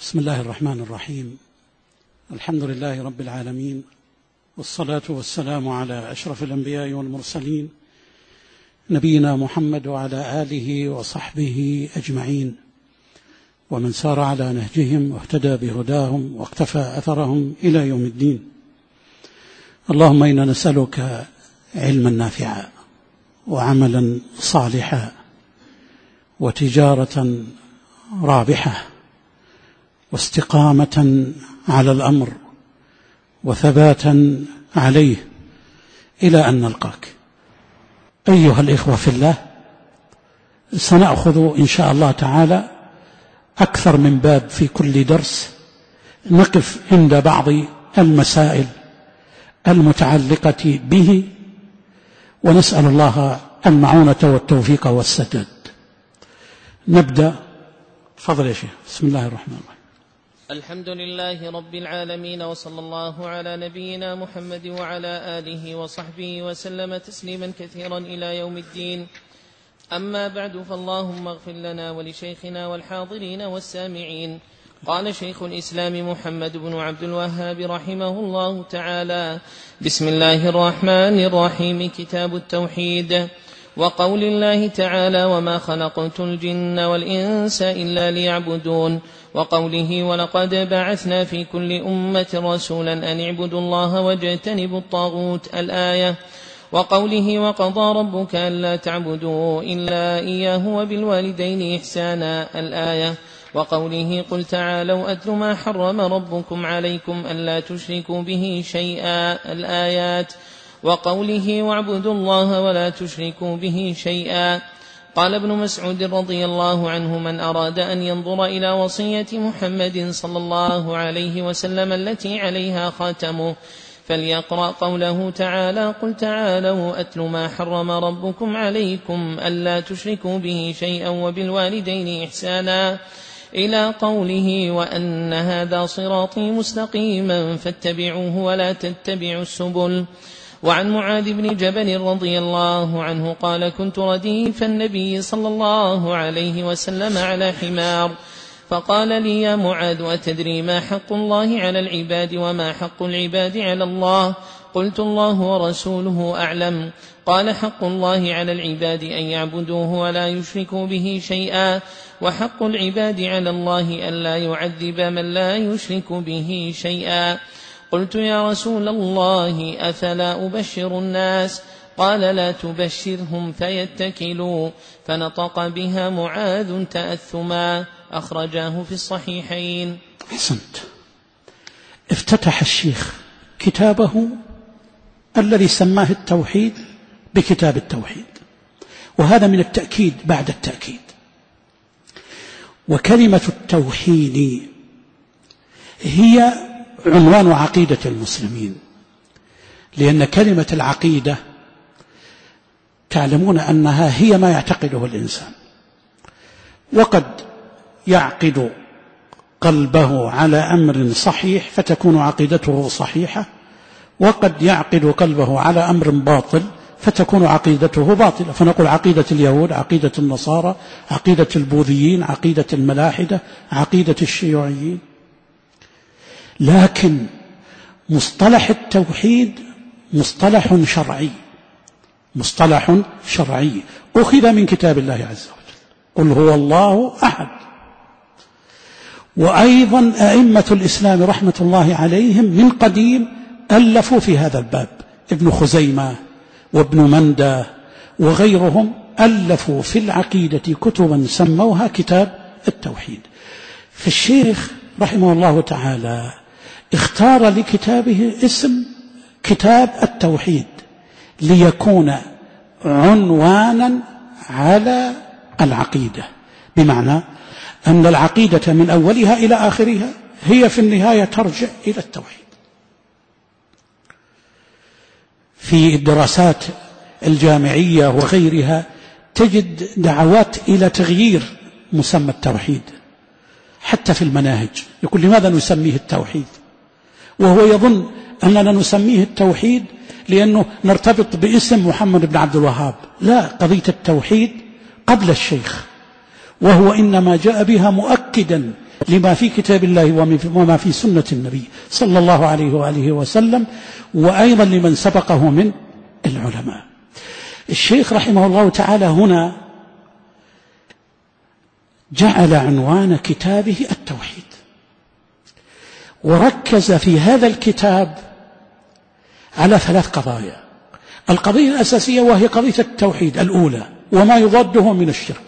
بسم الله الرحمن الرحيم. الحمد لله رب العالمين، والصلاة والسلام على أشرف الأنبياء والمرسلين نبينا محمد وعلى آله وصحبه أجمعين، ومن سار على نهجهم واهتدى بهداهم واقتفى أثرهم إلى يوم الدين. اللهم إنا نسألك علما نافعا وعملا صالحا وتجارة رابحة واستقامة على الأمر وثباتا عليه إلى أن نلقاك. أيها الإخوة في الله، سنأخذ إن شاء الله تعالى أكثر من باب في كل درس، نقف عند بعض المسائل المتعلقة به، ونسأل الله المعونة والتوفيق والسداد. نبدأ. تفضل يا شيخ. بسم الله الرحمن الرحيم. الحمد لله رب العالمين، وصلى الله على نبينا محمد وعلى آله وصحبه وسلم تسليما كثيرا إلى يوم الدين. أما بعد، فاللهم اغفر لنا ولشيخنا والحاضرين والسامعين. قال شيخ الإسلام محمد بن عبد الوهاب رحمه الله تعالى: بسم الله الرحمن الرحيم. كتاب التوحيد. وقول الله تعالى: وما خلقت الجن والإنس إلا ليعبدون. وقوله: ولقد بعثنا في كل أمة رسولا أن اعبدوا الله واجتنبوا الطاغوت، الآية. وقوله: وقضى ربك ألا تعبدوا إلا إياه وبالوالدين إحسانا، الآية. وقوله: قل تعالوا أتل ما حرم ربكم عليكم ألا تشركوا به شيئا، الآيات. وقوله: واعبدوا الله ولا تشركوا به شيئا. قال ابن مسعود رضي الله عنه: من أراد أن ينظر إلى وصية محمد صلى الله عليه وسلم التي عليها خاتمه فليقرأ قوله تعالى: قل تعالوا أتل ما حرم ربكم عليكم ألا تشركوا به شيئا وبالوالدين إحسانا، إلى قوله: وأن هذا صراطي مستقيما فاتبعوه ولا تتبعوا السبل. وعن معاذ بن جبل رضي الله عنه قال: كنت رديف النبي صلى الله عليه وسلم على حمار، فقال لي: يا معاذ، أتدري ما حق الله على العباد وما حق العباد على الله؟ قلت: الله ورسوله أعلم. قال: حق الله على العباد أن يعبدوه ولا يشركوا به شيئا، وحق العباد على الله ألا يعذب من لا يشرك به شيئا. قلت: يا رسول الله، أفلا أبشر الناس؟ قال: لا تبشرهم فيتكلوا. فنطق بها معاذ تأثما، أخرجاه في الصحيحين. أحسنت. افتتح الشيخ كتابه الذي سماه التوحيد بكتاب التوحيد، وهذا من التأكيد بعد التأكيد. وكلمة التوحيد هي عنوان عقيدة المسلمين، لأن كلمة العقيدة تعلمون أنها هي ما يعتقده الإنسان، وقد يعقد قلبه على أمر صحيح فتكون عقيدته صحيحة، وقد يعقد قلبه على أمر باطل فتكون عقيدته باطلة. فنقول عقيدة اليهود، عقيدة النصارى، عقيدة البوذيين، عقيدة الملاحدة، عقيدة الشيوعيين. لكن مصطلح التوحيد مصطلح شرعي، مصطلح شرعي أخذ من كتاب الله عز وجل: قل هو الله أحد. وأيضا أئمة الإسلام رحمة الله عليهم من قديم ألفوا في هذا الباب، ابن خزيمة وابن مندى وغيرهم ألفوا في العقيدة كتبا سموها كتاب التوحيد. فالشيخ رحمه الله تعالى اختار لكتابه اسم كتاب التوحيد ليكون عنوانا على العقيدة، بمعنى أن العقيدة من أولها إلى آخرها هي في النهاية ترجع إلى التوحيد. في الدراسات الجامعية وغيرها تجد دعوات إلى تغيير مسمى التوحيد، حتى في المناهج يقول: لماذا نسميه التوحيد؟ وهو يظن أننا نسميه التوحيد لأنه نرتبط باسم محمد بن عبد الوهاب. لا، قضية التوحيد قبل الشيخ، وهو إنما جاء بها مؤكدا لما في كتاب الله وما في سنة النبي صلى الله عليه وآله وسلم، وأيضا لمن سبقه من العلماء. الشيخ رحمه الله تعالى هنا جعل عنوان كتابه التوحيد، وركز في هذا الكتاب على 3 قضايا. القضية الأساسية وهي قضية التوحيد الأولى وما يضاده من الشرك،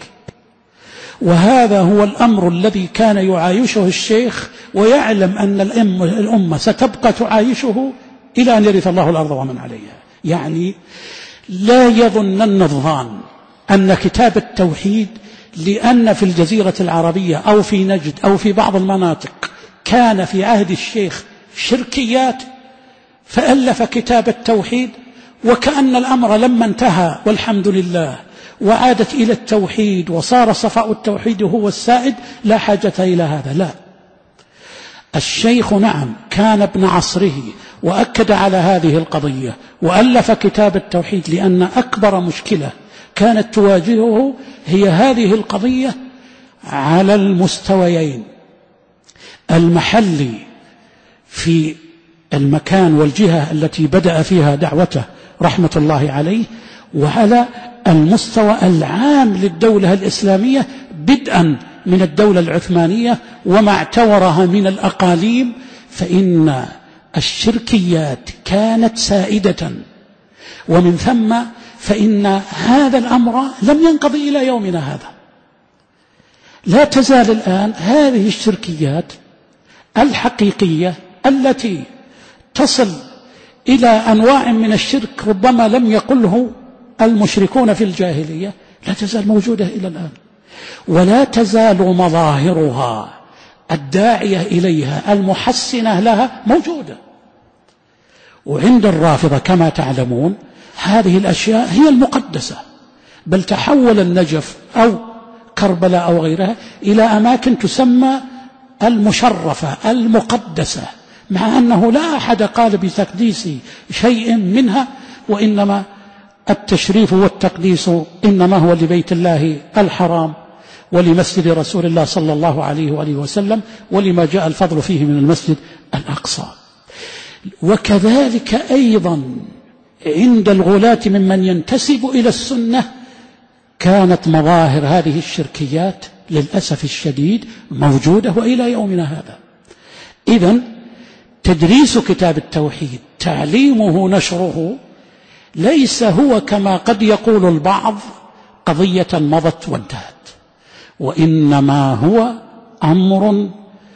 وهذا هو الأمر الذي كان يعايشه الشيخ، ويعلم أن الأمة ستبقى تعايشه إلى أن يرث الله الأرض ومن عليها. يعني لا يظنن الظان أن كتاب التوحيد لأن في الجزيرة العربية أو في نجد أو في بعض المناطق كان في عهد الشيخ شركيات فألف كتاب التوحيد، وكأن الأمر لما انتهى والحمد لله وعادت إلى التوحيد وصار صفاء التوحيد هو السائد، لا حاجة إلى هذا. لا، الشيخ نعم كان ابن عصره وأكد على هذه القضية وألف كتاب التوحيد، لأن أكبر مشكلة كانت تواجهه هي هذه القضية على المستويين: المحلي في المكان والجهة التي بدأ فيها دعوته رحمة الله عليه، وعلى المستوى العام للدولة الإسلامية بدءا من الدولة العثمانية وما اعتورها من الأقاليم، فإن الشركيات كانت سائدة، ومن ثم فإن هذا الأمر لم ينقضي إلى يومنا هذا. لا تزال الآن هذه الشركيات الحقيقية التي تصل إلى أنواع من الشرك ربما لم يقله المشركون في الجاهلية، لا تزال موجودة إلى الآن، ولا تزال مظاهرها الداعية إليها المحسنة لها موجودة. وعند الرافضة كما تعلمون هذه الأشياء هي المقدسة، بل تحول النجف أو كربلاء أو غيرها إلى أماكن تسمى المشرفة المقدسة، مع أنه لا أحد قال بتقديس شيء منها، وإنما التشريف والتقديس إنما هو لبيت الله الحرام ولمسجد رسول الله صلى الله عليه وآله وسلم، ولما جاء الفضل فيه من المسجد الأقصى. وكذلك أيضا عند الغلاة ممن ينتسب إلى السنة كانت مظاهر هذه الشركيات للأسف الشديد موجودة وإلى يومنا هذا. إذن تدريس كتاب التوحيد، تعليمه، نشره، ليس هو كما قد يقول البعض قضية مضت وانتهت، وإنما هو أمر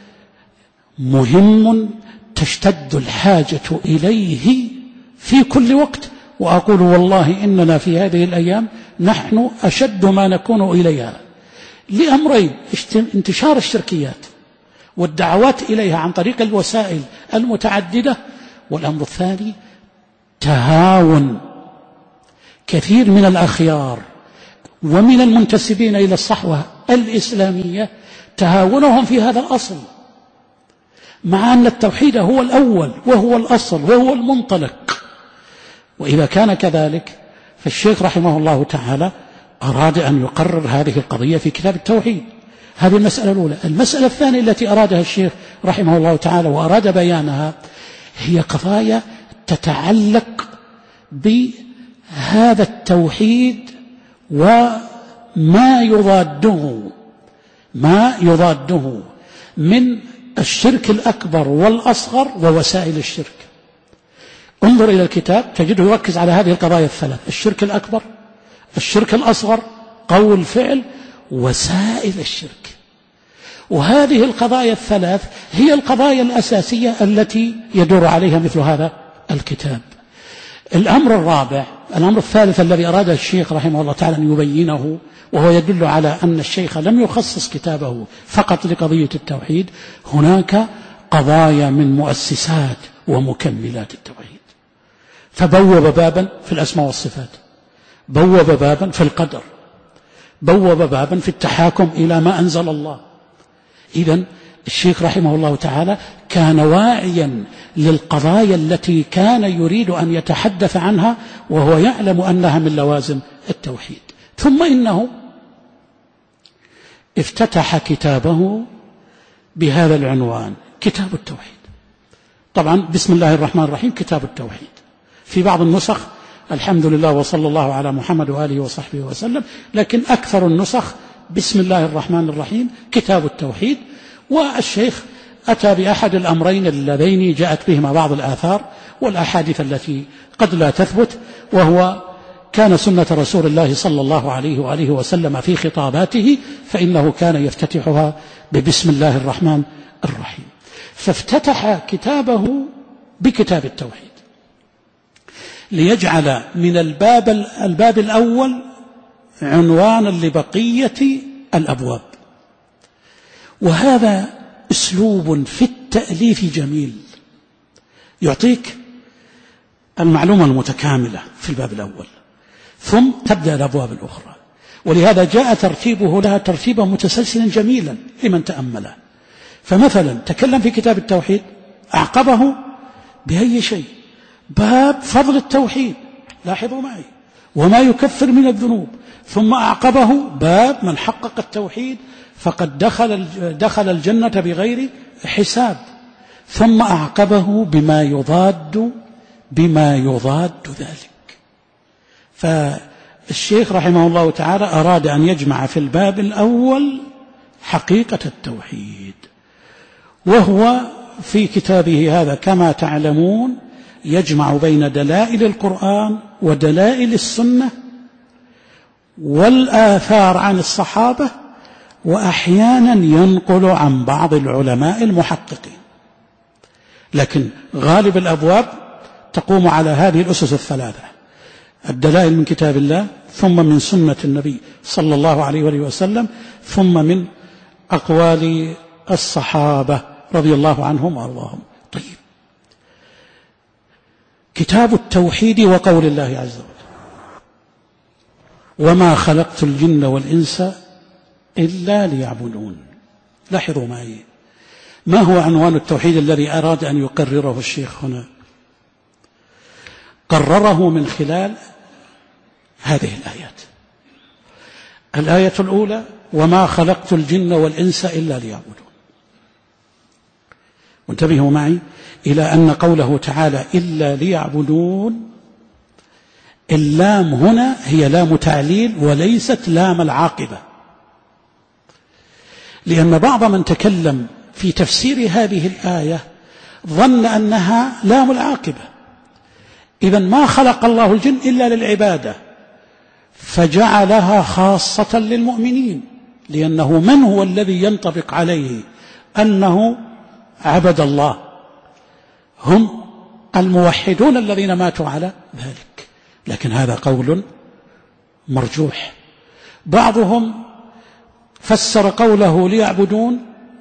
مهم تشتد الحاجة إليه في كل وقت. وأقول والله إننا في هذه الأيام نحن أشد ما نكون إليها لأمرين: انتشار الشركيات والدعوات إليها عن طريق الوسائل المتعددة، والأمر الثاني تهاون كثير من الأخيار ومن المنتسبين إلى الصحوة الإسلامية، تهاونهم في هذا الأصل، مع أن التوحيد هو الأول وهو الأصل وهو المنطلق. وإذا كان كذلك فالشيخ رحمه الله تعالى أراد أن يقرر هذه القضية في كتاب التوحيد. هذه المسألة الأولى. المسألة الثانية التي أرادها الشيخ رحمه الله تعالى وأراد بيانها هي قضايا تتعلق بهذا التوحيد وما يضاده من الشرك الأكبر والأصغر ووسائل الشرك. انظر إلى الكتاب تجده يركز على هذه القضايا الثلاث: الشرك الأكبر، الشرك الأصغر، قول فعل، وسائل الشرك. وهذه القضايا الثلاث هي القضايا الأساسية التي يدور عليها مثل هذا الكتاب. الأمر الرابع، الأمر الثالث الذي أراد الشيخ رحمه الله تعالى أن يبينه، وهو يدل على أن الشيخ لم يخصص كتابه فقط لقضية التوحيد، هناك قضايا من مؤسسات ومكملات التوحيد. فبوب بابا في الأسماء والصفات، بوب بابا في القدر، بوب بابا في التحاكم إلى ما أنزل الله. إذن الشيخ رحمه الله تعالى كان واعيا للقضايا التي كان يريد أن يتحدث عنها، وهو يعلم أنها من لوازم التوحيد. ثم إنه افتتح كتابه بهذا العنوان: كتاب التوحيد. طبعا بسم الله الرحمن الرحيم كتاب التوحيد. في بعض النسخ الحمد لله وصلى الله على محمد وآله وصحبه وسلم، لكن أكثر النسخ بسم الله الرحمن الرحيم كتاب التوحيد. والشيخ أتى بأحد الأمرين اللذين جاءت بهما بعض الآثار والأحاديث التي قد لا تثبت، وهو كان سنة رسول الله صلى الله عليه وآله وسلم في خطاباته فإنه كان يفتتحها ببسم الله الرحمن الرحيم. فافتتح كتابه بكتاب التوحيد ليجعل من الباب الأول عنوانا لبقية الأبواب. وهذا أسلوب في التأليف جميل، يعطيك المعلومة المتكاملة في الباب الأول، ثم تبدأ الأبواب الأخرى. ولهذا جاء ترتيبه لها ترتيبا متسلسلا جميلا لمن تأمله. فمثلا تكلم في كتاب التوحيد، أعقبه بأي شيء؟ باب فضل التوحيد، لاحظوا معي، وما يكفر من الذنوب. ثم أعقبه باب من حقق التوحيد فقد دخل الجنة بغير حساب. ثم أعقبه بما يضاد ذلك. فالشيخ رحمه الله تعالى أراد أن يجمع في الباب الأول حقيقة التوحيد، وهو في كتابه هذا كما تعلمون يجمع بين دلائل القرآن ودلائل السنة والآثار عن الصحابة، وأحيانا ينقل عن بعض العلماء المحققين. لكن غالب الأبواب تقوم على هذه الأسس الثلاثة: الدلائل من كتاب الله، ثم من سنة النبي صلى الله عليه وسلم، ثم من أقوال الصحابة رضي الله عنهم وأرضاهم. طيب، كتاب التوحيد وقول الله عز وجل: وما خلقت الجن والإنس إلا ليعبدون. لاحظوا معي، ما هو عنوان التوحيد الذي أراد أن يقرره الشيخ هنا؟ قرره من خلال هذه الآيات. الآية الأولى: وما خلقت الجن والإنس إلا ليعبدون. وانتبهوا معي إلى أن قوله تعالى إلا ليعبدون، اللام هنا هي لام تعليل وليست لام العاقبة، لأن بعض من تكلم في تفسير هذه الآية ظن أنها لام العاقبة. إذن ما خلق الله الجن إلا للعبادة، فجعلها خاصة للمؤمنين، لأنه من هو الذي ينطبق عليه أنه عبد الله؟ هم الموحدون الذين ماتوا على ذلك. لكن هذا قول مرجوح. بعضهم فسر قوله ليعبدون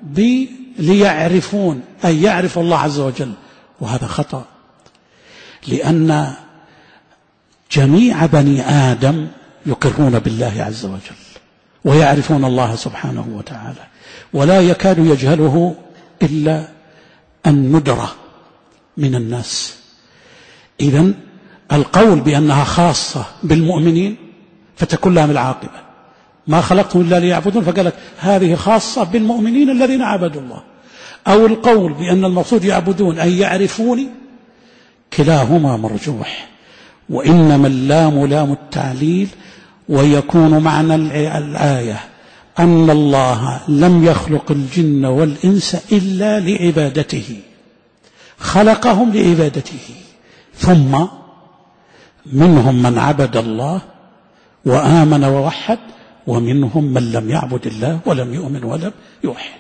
ليعرفون، أي يعرف الله عز وجل، وهذا خطأ، لأن جميع بني آدم يقرون بالله عز وجل ويعرفون الله سبحانه وتعالى، ولا يكاد يجهله إلا الندرة من الناس. إذن القول بأنها خاصة بالمؤمنين فتكون لها من العاقبة. ما خلقتهم إلا ليعبدون، فقالت هذه خاصة بالمؤمنين الذين عبدوا الله. أو القول بأن المقصود يعبدون أي يعرفوني، كلاهما مرجوح. وإنما اللام لام التعليل، ويكون معنى الآية أن الله لم يخلق الجن والإنس إلا لعبادته، خلقهم لعبادته، ثم منهم من عبد الله وآمن ووحد، ومنهم من لم يعبد الله ولم يؤمن ولم يوحد.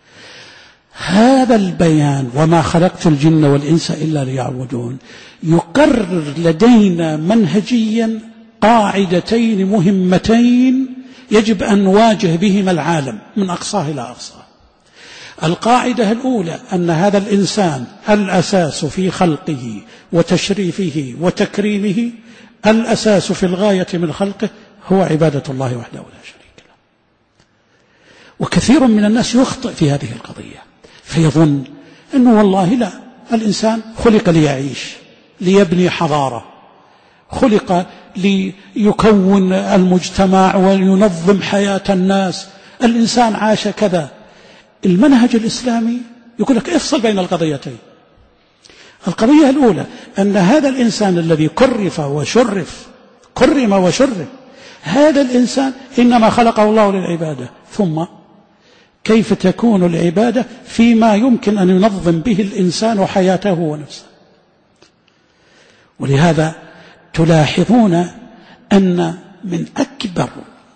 هذا البيان وما خلقت الجن والإنس إلا ليعبدون يقرر لدينا منهجيا قاعدتين مهمتين يجب أن نواجه بهما العالم من أقصاه إلى أقصاه. القاعدة الأولى أن هذا الإنسان الأساس في خلقه وتشريفه وتكريمه، الأساس في الغاية من خلقه هو عبادة الله وحده لا شريك له. وكثير من الناس يخطئ في هذه القضية، فيظن أنه والله لا، الإنسان خلق ليعيش، ليبني حضارة، خلق ليكون المجتمع وينظم حياة الناس، الإنسان عاش كذا. المنهج الإسلامي يقول لك افصل بين القضيتين. القضية الأولى أن هذا الإنسان الذي كرم وشرف، هذا الإنسان إنما خلقه الله للعبادة، ثم كيف تكون العبادة فيما يمكن أن ينظم به الإنسان حياته ونفسه. ولهذا تلاحظون أن من أكبر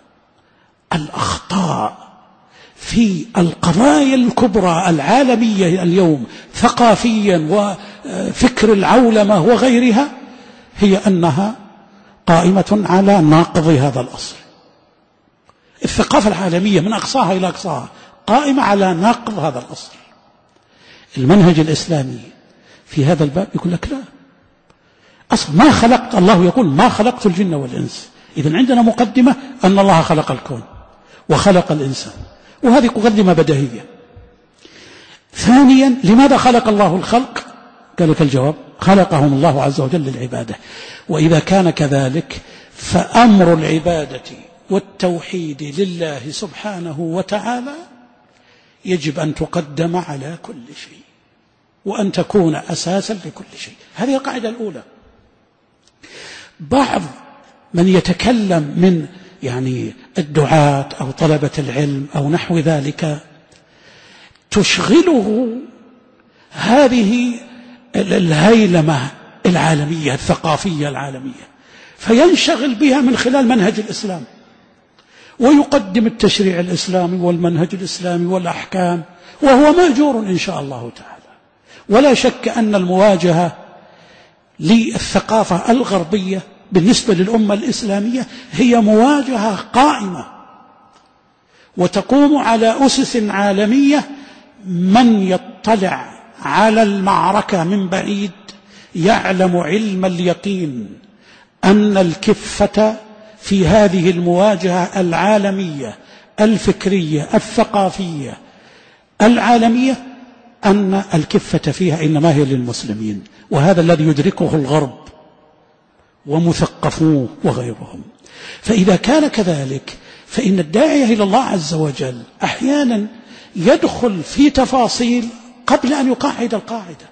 الأخطاء في القضايا الكبرى العالمية اليوم ثقافيا وفكر العولمة وغيرها هي أنها قائمة على ناقض هذا الأصل. الثقافة العالمية من أقصاها إلى أقصاها قائمة على ناقض هذا الأصل. المنهج الإسلامي في هذا الباب يقول لك لا، أصل ما خلقت، الله يقول ما خلقت الجن والإنس. إذن عندنا مقدمة أن الله خلق الكون وخلق الإنسان، وهذه مقدمة بديهية. ثانيا، لماذا خلق الله الخلق؟ قال لك الجواب: خلقهم الله عز وجل للعبادة. وإذا كان كذلك فأمر العبادة والتوحيد لله سبحانه وتعالى يجب أن تقدم على كل شيء وأن تكون أساسا لكل شيء. هذه القاعدة الأولى. بعض من يتكلم من الدعاة أو طلبة العلم أو نحو ذلك تشغله هذه الهيلمة العالمية الثقافية العالمية، فينشغل بها من خلال منهج الإسلام، ويقدم التشريع الإسلامي والمنهج الإسلامي والأحكام، وهو مأجور إن شاء الله تعالى. ولا شك أن المواجهة للثقافة الغربية بالنسبة للأمة الإسلامية هي مواجهة قائمة وتقوم على أسس عالمية. من يطلع على المعركة من بعيد يعلم علم اليقين أن الكفة في هذه المواجهة العالمية الفكرية الثقافية العالمية أن الكفة فيها إنما هي للمسلمين، وهذا الذي يدركه الغرب ومثقفوه وغيرهم. فإذا كان كذلك فإن الداعية إلى الله عز وجل أحيانا يدخل في تفاصيل قبل أن يقاعد القاعدة،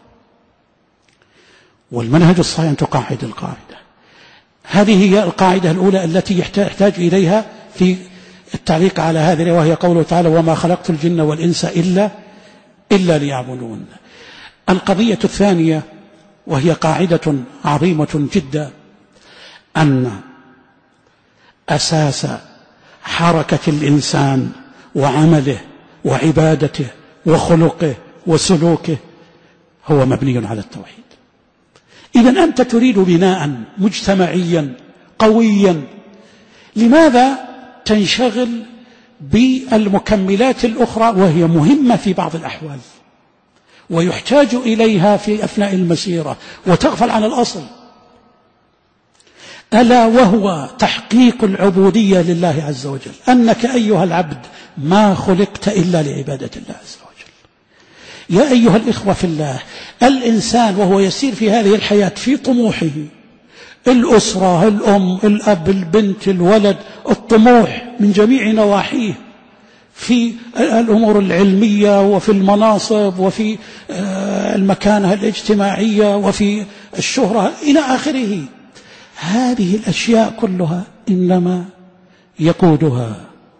والمنهج الصحيح أن تقاعد القاعدة. هذه هي القاعدة الأولى التي يحتاج إليها في التعليق على هذه، وهي قوله تعالى: وما خلقت الجن والإنس إلا ليعبدون. القضية الثانية وهي قاعدة عظيمة جدا، أن أساس حركة الإنسان وعمله وعبادته وخلقه وسلوكه هو مبني على التوحيد. إذن أنت تريد بناء مجتمعيا قويا، لماذا تنشغل بالمكملات الأخرى وهي مهمة في بعض الأحوال ويحتاج إليها في أثناء المسيرة، وتغفل عن الأصل، ألا وهو تحقيق العبودية لله عز وجل، أنك أيها العبد ما خلقت إلا لعبادة الله عز وجل. يا أيها الإخوة في الله، الإنسان وهو يسير في هذه الحياة في طموحه، الأسرة، الأم، الأب، البنت، الولد، الطموح من جميع نواحيه في الأمور العلمية وفي المناصب وفي المكانة الاجتماعية وفي الشهرة إلى آخره، هذه الأشياء كلها إنما يقودها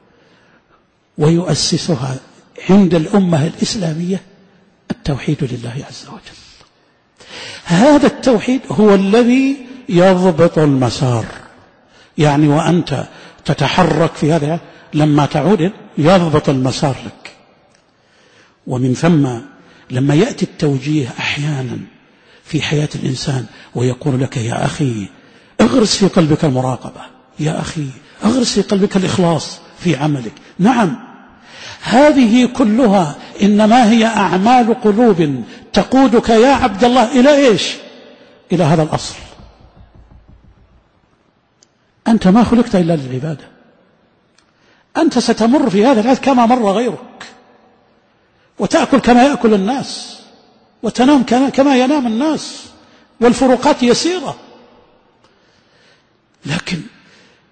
ويؤسسها عند الأمة الإسلامية التوحيد لله عز وجل. هذا التوحيد هو الذي يضبط المسار، وأنت تتحرك في هذا لما تعود يضبط المسار لك. ومن ثم لما يأتي التوجيه أحيانا في حياة الإنسان ويقول لك: يا أخي اغرس في قلبك المراقبة، يا أخي اغرس في قلبك الإخلاص في عملك. نعم، هذه كلها إنما هي أعمال قلوب تقودك يا عبد الله إلى إيش؟ إلى هذا الأصل. أنت ما خلقت إلا للعبادة، أنت ستمر في هذا الحياة كما مر غيرك، وتأكل كما يأكل الناس، وتنام كما ينام الناس، والفروقات يسيرة. لكن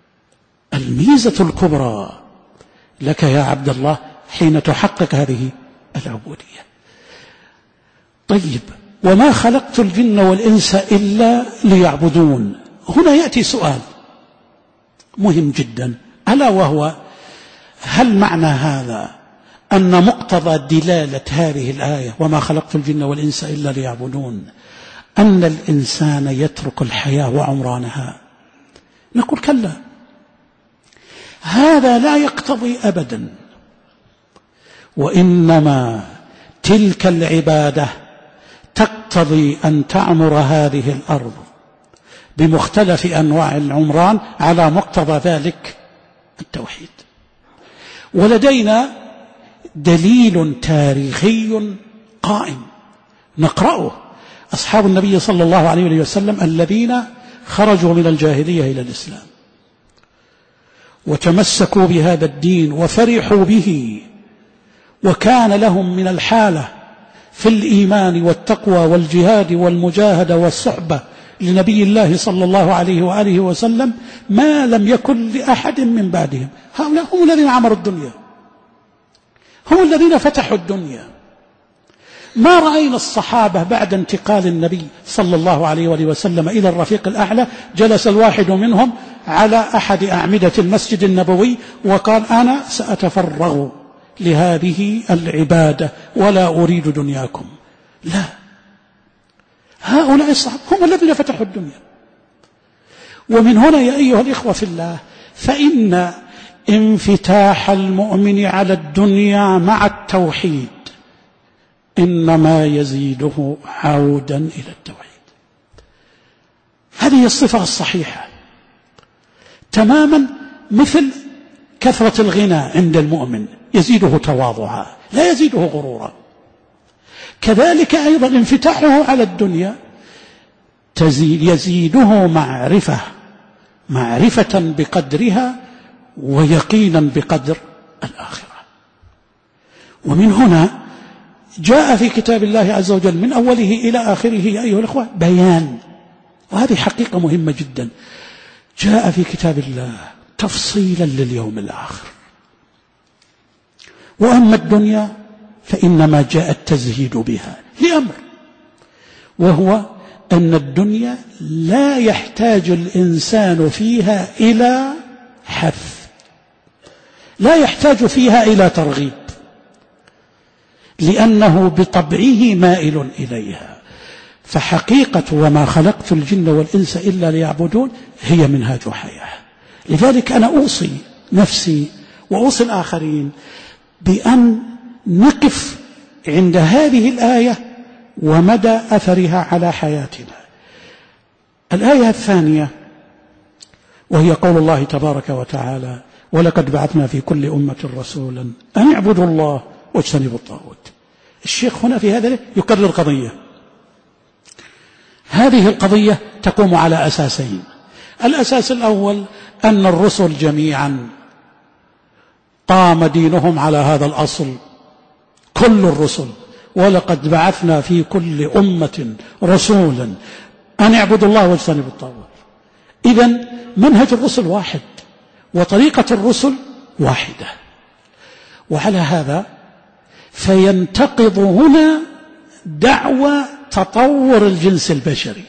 الميزة الكبرى لك يا عبد الله حين تحقق هذه العبودية. طيب، وما خلقت الجن والإنس إلا ليعبدون. هنا يأتي سؤال مهم جدا، ألا وهو: هل معنى هذا أن مقتضى دلالة هذه الآية وما خلقت الجن والإنس إلا ليعبدون أن الإنسان يترك الحياة وعمرانها؟ نقول كلا، هذا لا يقتضي أبدا، وإنما تلك العبادة تقتضي أن تعمر هذه الأرض بمختلف أنواع العمران على مقتضى ذلك التوحيد. ولدينا دليل تاريخي قائم نقرأه: أصحاب النبي صلى الله عليه وسلم الذين خرجوا من الجاهلية إلى الإسلام وتمسكوا بهذا الدين وفرحوا به، وكان لهم من الحالة في الإيمان والتقوى والجهاد والمجاهدة والصحبة لنبي الله صلى الله عليه وآله وسلم ما لم يكن لأحد من بعدهم. هؤلاء هم الذين عمروا الدنيا، هم الذين فتحوا الدنيا. ما رأينا الصحابة بعد انتقال النبي صلى الله عليه وآله وسلم إلى الرفيق الأعلى جلس الواحد منهم على أحد أعمدة المسجد النبوي وقال: أنا سأتفرغ لهذه العبادة ولا أريد دنياكم. لا، هؤلاء الصحابة هم الذين فتحوا الدنيا. ومن هنا يا أيها الإخوة في الله، فإن انفتاح المؤمن على الدنيا مع التوحيد إنما يزيده عودا إلى التوحيد. هذه الصفة الصحيحة تماما، مثل كثرة الغنى عند المؤمن يزيده تواضعا لا يزيده غرورا. كذلك أيضا انفتاحه على الدنيا يزيده معرفة بقدرها ويقينا بقدر الآخرة. ومن هنا جاء في كتاب الله عز وجل من أوله إلى آخره يا أيها الأخوة بيان، وهذه حقيقة مهمة جدا، جاء في كتاب الله تفصيلا لليوم الآخر. وأما الدنيا فإنما جاء التزهيد بها لأمر، وهو أن الدنيا لا يحتاج الإنسان فيها إلى حث، لا يحتاج فيها إلى ترغيب، لأنه بطبعه مائل إليها. فحقيقة وما خلقت الجن والإنس إلا ليعبدون هي منهاج حياة. لذلك أنا أوصي نفسي وأوصي الآخرين بأن نقف عند هذه الآية ومدى أثرها على حياتنا. الآية الثانية وهي قول الله تبارك وتعالى: ولقد بعثنا في كل أمة رسولا أن اعبدوا الله واجتنبوا الطاغوت. الشيخ هنا في هذا يكرر قضية، هذه القضية تقوم على أساسين. الأساس الأول أن الرسل جميعا قام دينهم على هذا الأصل، كل الرسل: ولقد بعثنا في كل أمة رسولا أن اعبدوا الله واجتنبوا الطاغوت. إذن منهج الرسل واحد وطريقة الرسل واحدة. وعلى هذا فينتقض هنا دعوى تطور الجنس البشري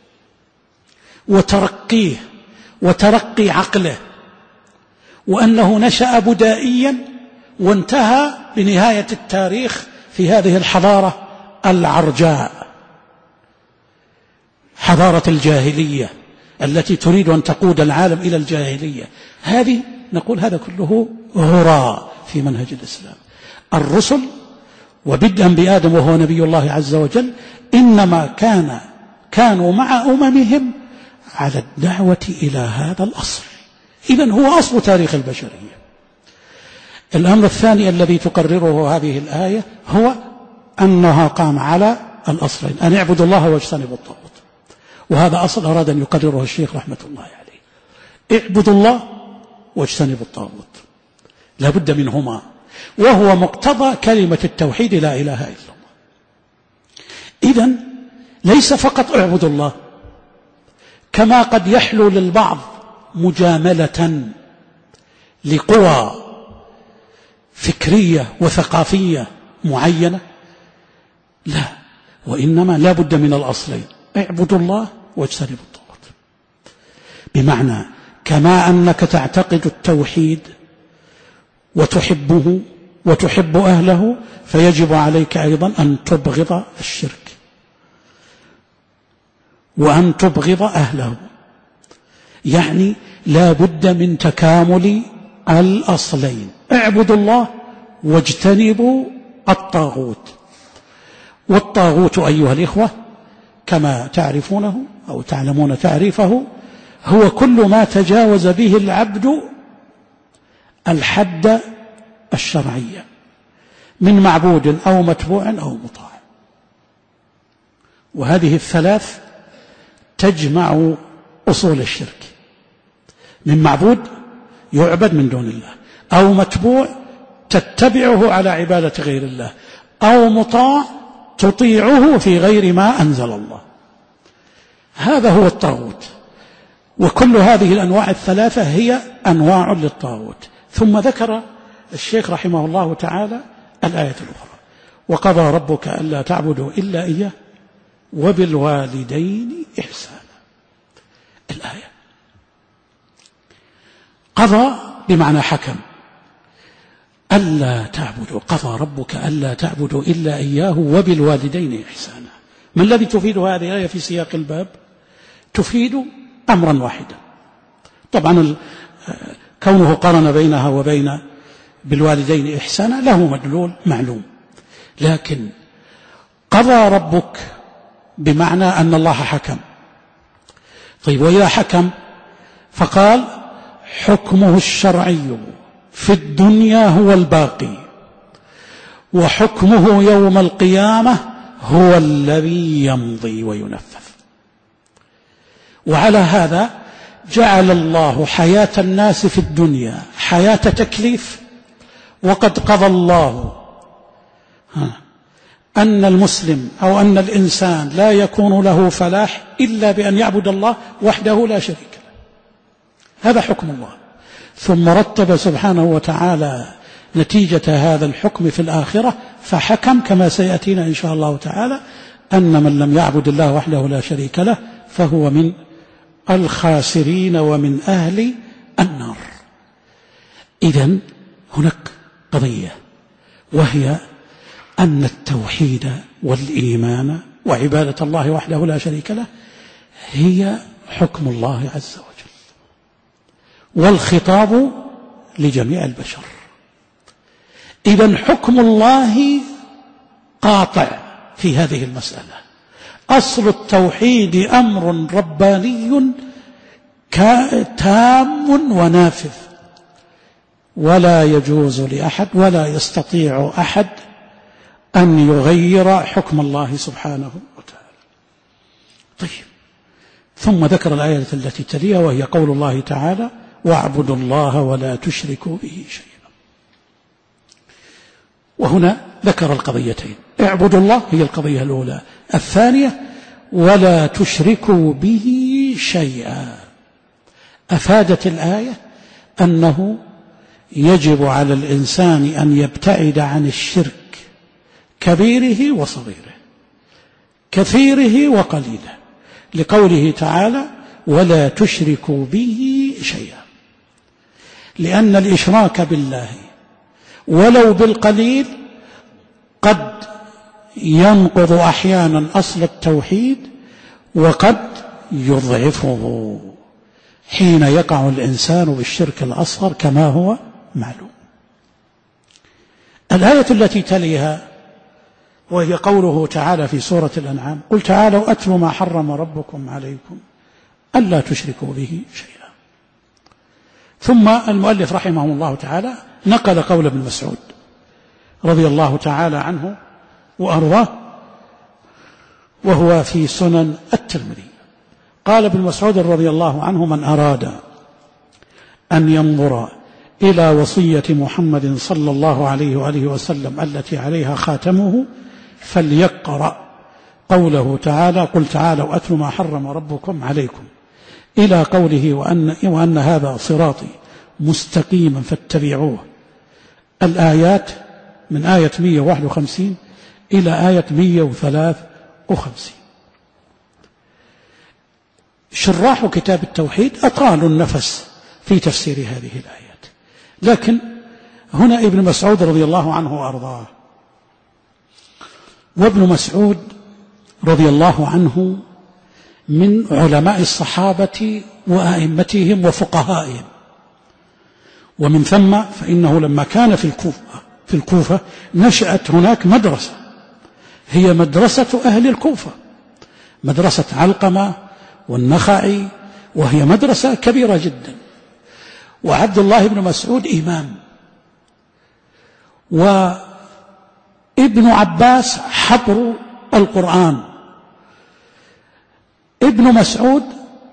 وترقيه وترقي عقله، وأنه نشأ بدائيا وانتهى بنهاية التاريخ في هذه الحضارة العرجاء، حضارة الجاهلية التي تريد أن تقود العالم إلى الجاهلية. هذه نقول هذا كله هراء في منهج الإسلام. الرسل وبدءا بآدم وهو نبي الله عز وجل إنما كانوا مع أممهم على الدعوة إلى هذا الأصل. إذن هو أصل تاريخ البشرية. الأمر الثاني الذي تقرره هذه الآية هو أنها قام على الأصلين: أن اعبدوا الله واجتنبوا الطاغوت. وهذا أصل أراد أن يقرره الشيخ رحمة الله عليه: اعبدوا الله واجتنبوا الطاغوت، لا بد منهما، وهو مقتضى كلمة التوحيد لا إله إلا الله. إذن ليس فقط اعبدوا الله، كما قد يحلو للبعض مجاملة لقوى فكرية وثقافية معينة؟ لا، وإنما لا بد من الأصلين: اعبدوا الله واجتنبوا الطاغوت. بمعنى كما أنك تعتقد التوحيد وتحبه وتحب أهله، فيجب عليك أيضا أن تبغض الشرك وأن تبغض أهله. يعني لا بد من تكامل الأصلين: اعبدوا الله واجتنبوا الطاغوت. والطاغوت أيها الإخوة كما تعرفونه أو تعلمون تعريفه، هو كل ما تجاوز به العبد الحد الشرعي من معبود أو متبوع أو مطاع. وهذه الثلاث تجمع أصول الشرك: من معبود يعبد من دون الله، أو متبوع تتبعه على عبادة غير الله، أو مطاع تطيعه في غير ما أنزل الله. هذا هو الطاغوت. وكل هذه الأنواع الثلاثة هي أنواع للطاغوت. ثم ذكر الشيخ رحمه الله تعالى الآية الأخرى: وقضى ربك ألا تعبدوا إلا إياه وبالوالدين إحسانا. الآية قضى بمعنى حكم: ألا تعبدوا، قضى ربك ألا تعبدوا إلا إياه وبالوالدين إحسانا. ما الذي تفيد هذه الآية في سياق الباب؟ تفيد أمرا واحدا. طبعا كونه قرن بينها وبين بالوالدين إحسانا له مدلول معلوم، لكن قضى ربك بمعنى أن الله حكم. طيب، وإذا حكم فقال حكمه الشرعي في الدنيا هو الباقي، وحكمه يوم القيامة هو الذي يمضي وينفذ. وعلى هذا جعل الله حياة الناس في الدنيا حياة تكليف، وقد قضى الله أن المسلم أو أن الإنسان لا يكون له فلاح إلا بأن يعبد الله وحده لا شريك له. هذا حكم الله. ثم رتب سبحانه وتعالى نتيجة هذا الحكم في الآخرة، فحكم كما سيأتينا إن شاء الله تعالى أن من لم يعبد الله وحده لا شريك له فهو من الخاسرين ومن أهل النار. إذن هناك قضية، وهي أن التوحيد والإيمان وعبادة الله وحده لا شريك له هي حكم الله عز وجل، والخطاب لجميع البشر. إذن حكم الله قاطع في هذه المسألة. أصل التوحيد أمر رباني تام ونافذ، ولا يجوز لأحد ولا يستطيع أحد أن يغير حكم الله سبحانه وتعالى. طيب، ثم ذكر الآية التي تليها وهي قول الله تعالى: واعبدوا الله ولا تشركوا به شيئا. وهنا ذكر القضيتين: اعبدوا الله هي القضية الأولى، الثانية ولا تشركوا به شيئا. أفادت الآية أنه يجب على الإنسان أن يبتعد عن الشرك كبيره وصغيره، كثيره وقليله، لقوله تعالى: ولا تشركوا به شيئا. لأن الإشراك بالله ولو بالقليل قد ينقض أحيانا أصل التوحيد، وقد يضعفه حين يقع الإنسان بالشرك الأصغر كما هو معلوم. الآية التي تليها وهي قوله تعالى في سورة الأنعام: قل تعالوا أتلوا ما حرم ربكم عليكم ألا تشركوا به شيئا. ثم المؤلف رحمه الله تعالى نقل قول ابن مسعود رضي الله تعالى عنه وأرضاه، وهو في سنن الترمذي. قال ابن مسعود رضي الله عنه: من أراد أن ينظر إلى وصية محمد صلى الله عليه وآله وسلم التي عليها خاتمه فليقرأ قوله تعالى: قل تعالوا أتلوا ما حرم ربكم عليكم، إلى قوله: وأن هذا صراطي مستقيما فاتبعوه. الآيات من آية 151 إلى آية 153. شراح كتاب التوحيد أطالوا النفس في تفسير هذه الآيات، لكن هنا ابن مسعود رضي الله عنه وأرضاه، وابن مسعود رضي الله عنه من علماء الصحابة وأئمتهم وفقهائهم، ومن ثم فإنه لما كان في الكوفة نشأت هناك مدرسة هي مدرسة أهل الكوفة، مدرسة علقمة والنخعي، وهي مدرسة كبيرة جدا. وعبد الله بن مسعود إمام، وابن عباس حبر القرآن. ابن مسعود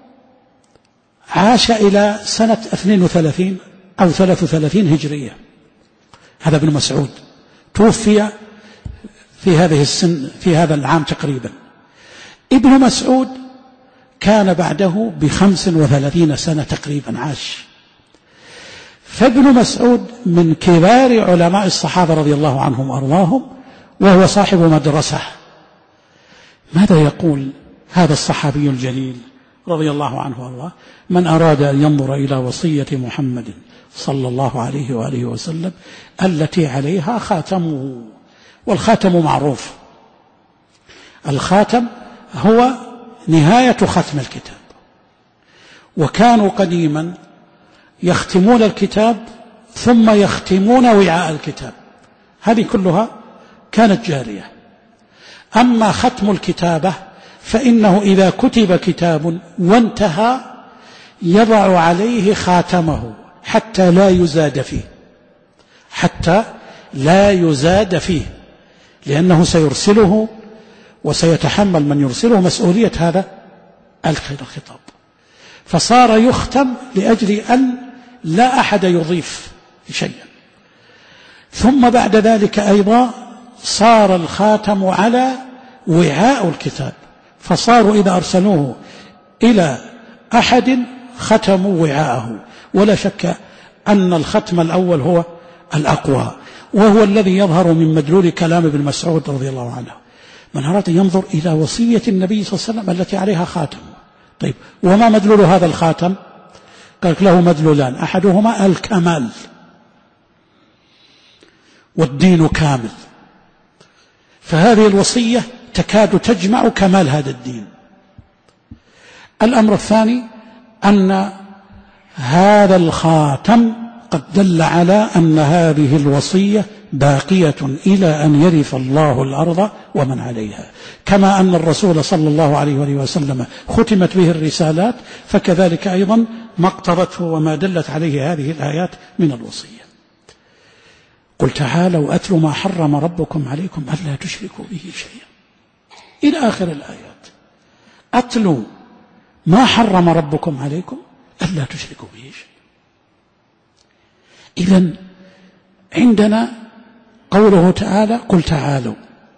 عاش إلى سنة 32 أو 33 هجرية، هذا ابن مسعود توفي في هذه السن في هذا العام تقريبا. ابن مسعود كان بعده ب35 سنة تقريبا عاش. فابن مسعود من كبار علماء الصحابة رضي الله عنهم وأرضاهم، وهو صاحب مدرسة. ماذا يقول هذا الصحابي الجليل رضي الله عنه وأرضاه؟ من أراد أن ينظر إلى وصية محمد صلى الله عليه وآله وسلم التي عليها خاتمه. والخاتم معروف، الخاتم هو نهاية ختم الكتاب، وكانوا قديما يختمون الكتاب ثم يختمون وعاء الكتاب، هذه كلها كانت جارية. أما ختم الكتابة فإنه إذا كتب كتاب وانتهى يضع عليه خاتمه حتى لا يزاد فيه، حتى لا يزاد فيه، لأنه سيرسله وسيتحمل من يرسله مسؤولية هذا الخطاب، فصار يختم لأجل أن لا أحد يضيف شيئا. ثم بعد ذلك أيضا صار الخاتم على وعاء الكتاب، فصاروا إذا أرسلوه إلى أحد ختموا وعاءه. ولا شك أن الختم الأول هو الأقوى، وهو الذي يظهر من مدلول كلام ابن مسعود رضي الله عنه. من أراد أن ينظر إلى وصية النبي صلى الله عليه وسلم التي عليها خاتم. طيب، وما مدلول هذا الخاتم؟ قال له مدلولان، أحدهما الكمال، والدين كامل، فهذه الوصية تكاد تجمع كمال هذا الدين. الأمر الثاني أن هذا الخاتم قد دل على أن هذه الوصية باقية إلى أن يرث الله الأرض ومن عليها، كما أن الرسول صلى الله عليه وسلم ختمت به الرسالات، فكذلك أيضا ما اقتضته وما دلت عليه هذه الآيات من الوصية. قل تعالوا أتل ما حرم ربكم عليكم ألا تشركوا به شيئا إلى آخر الآيات. أتلوا ما حرم ربكم عليكم ألا تشركوا به شيئا. إذن عندنا قوله تعالى قل تعالوا،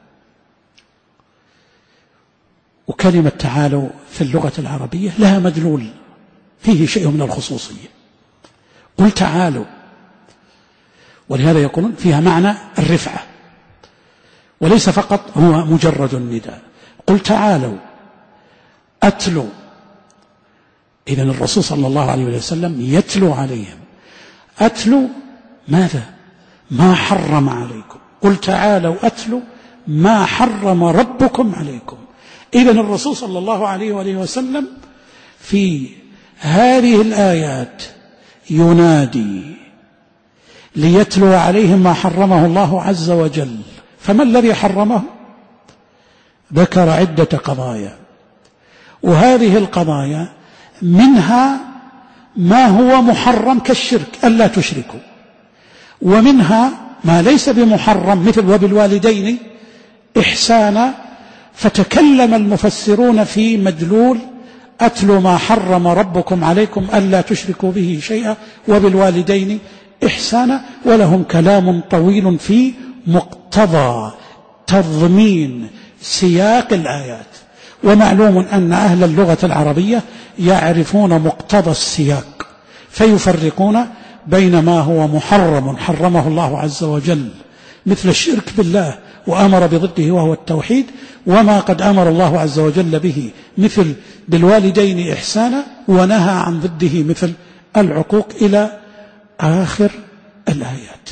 وكلمة تعالوا في اللغة العربية لها مدلول فيه شيء من الخصوصية. قل تعالوا، ولهذا يقولون فيها معنى الرفعة، وليس فقط هو مجرد النداء. قل تعالوا أتلو، إذن الرسول صلى الله عليه وسلم يتلو عليهم. أتلو ماذا؟ ما حرم عليكم. قل تعالوا أتلو ما حرم ربكم عليكم. إذن الرسول صلى الله عليه وسلم في هذه الآيات ينادي ليتلو عليهم ما حرمه الله عز وجل. فما الذي حرمه؟ ذكر عدة قضايا، وهذه القضايا منها ما هو محرم كالشرك ألا تشركوا، ومنها ما ليس بمحرم مثل وبالوالدين إحسانا. فتكلم المفسرون في مدلول أتلوا ما حرم ربكم عليكم ألا تشركوا به شيئا وبالوالدين إحسانا، ولهم كلام طويل في مقتضى تضمين سياق الآيات. ومعلوم أن أهل اللغة العربية يعرفون مقتضى السياق، فيفرقون بين ما هو محرم حرمه الله عز وجل مثل الشرك بالله وأمر بضده وهو التوحيد، وما قد أمر الله عز وجل به مثل بالوالدين إحسانا ونهى عن ضده مثل العقوق إلى آخر الآيات.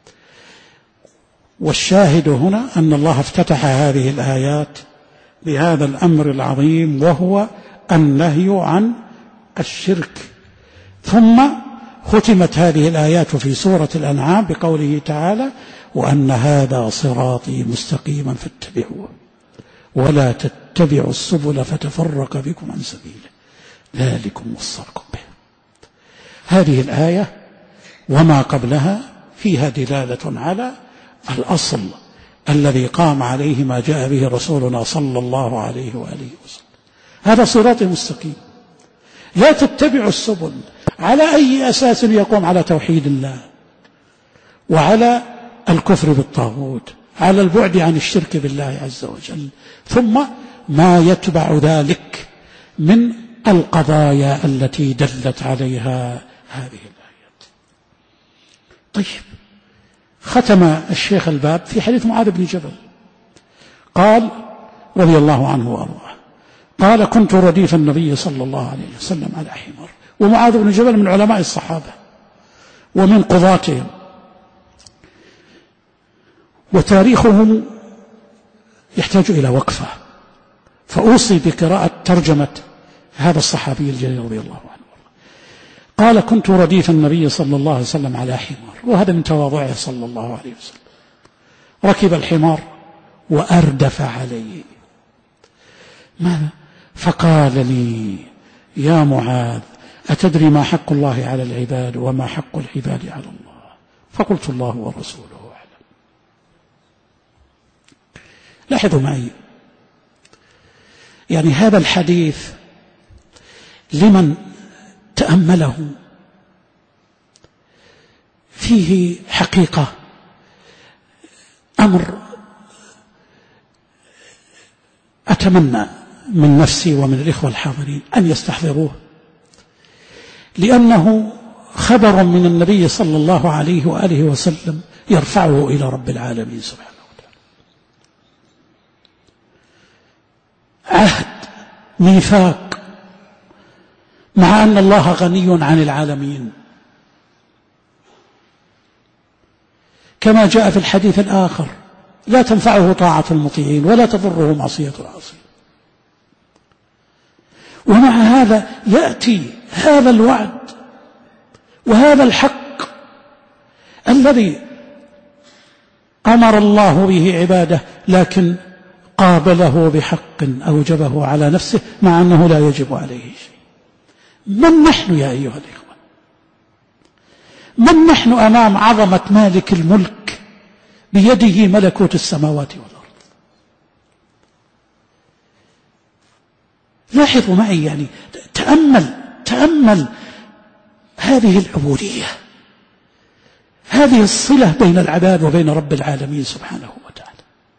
والشاهد هنا أن الله افتتح هذه الآيات بهذا الأمر العظيم وهو النهي عن الشرك. ثم ختمت هذه الآيات في سورة الأنعام بقوله تعالى: وأن هذا صراطي مستقيما فاتبعوه ولا تتبعوا السبل فتفرق بكم عن سبيله ذلكم وصاكم به. هذه الآية وما قبلها فيها دلالة على الأصل الذي قام عليه ما جاء به رسولنا صلى الله عليه وآله وسلم. هذا صراطي مستقيم، لا تتبعوا السبل. على أي أساس يقوم؟ على توحيد الله وعلى الكفر بالطاغوت، على البعد عن الشرك بالله عز وجل، ثم ما يتبع ذلك من القضايا التي دلت عليها هذه الآيات. طيب، ختم الشيخ الباب في حديث معاذ بن جبل قال رضي الله عنه وأرضاه قال: كنت رديف النبي صلى الله عليه وسلم على حمار. ومعاذ بن جبل من علماء الصحابة ومن قضاتهم، وتاريخهم يحتاج إلى وقفة، فأوصي بقراءة ترجمة هذا الصحابي الجليل رضي الله عنه. قال: كنت رديف النبي صلى الله عليه وسلم على حمار، وهذا من تواضعه صلى الله عليه وسلم. ركب الحمار وأردف عليه. ماذا؟ فقال لي: يا معاذ، أتدري ما حق الله على العباد وما حق العباد على الله؟ فقلت: الله ورسوله أعلم. لاحظوا معي، يعني هذا الحديث لمن تأمله فيه حقيقة أمر أتمنى من نفسي ومن الإخوة الحاضرين أن يستحضروه، لأنه خبر من النبي صلى الله عليه وآله وسلم يرفعه إلى رب العالمين سبحانه وتعالى. عهد، ميثاق، مع أن الله غني عن العالمين، كما جاء في الحديث الآخر: لا تنفعه طاعة المطيعين ولا تضره معصية العاصين. ومع هذا يأتي هذا الوعد وهذا الحق الذي أمر الله به عباده، لكن قابله بحق أوجبه على نفسه مع أنه لا يجب عليه شيء. من نحن يا أيها الإخوة؟ من نحن أمام عظمة مالك الملك بيده ملكوت السماوات والأرض؟ لاحظوا معي، يعني تأمل هذه العبودية، هذه الصلة بين العباد وبين رب العالمين سبحانه وتعالى،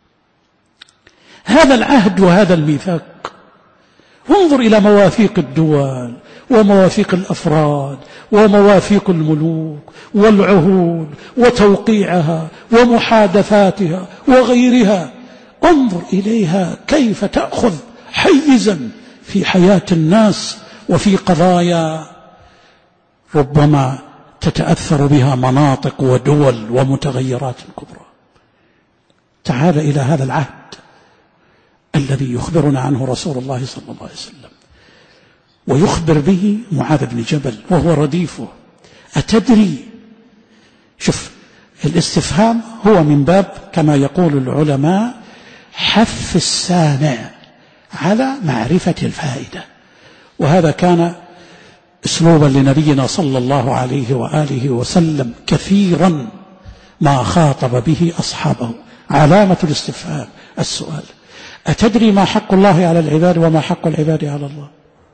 هذا العهد وهذا الميثاق. وانظر إلى مواثيق الدول ومواثيق الأفراد ومواثيق الملوك والعهود وتوقيعها ومحادثاتها وغيرها، انظر إليها كيف تأخذ حيزا في حياة الناس وفي قضايا ربما تتأثر بها مناطق ودول ومتغيرات كبرى. تعال إلى هذا العهد الذي يخبرنا عنه رسول الله صلى الله عليه وسلم، ويخبر به معاذ بن جبل وهو رديفه. أتدري؟ شوف، الاستفهام هو من باب كما يقول العلماء حث السامع على معرفة الفائدة، وهذا كان اسلوبا لنبينا صلى الله عليه وآله وسلم كثيرا ما خاطب به أصحابه. علامة الاستفهام السؤال: أتدري ما حق الله على العباد وما حق العباد على الله؟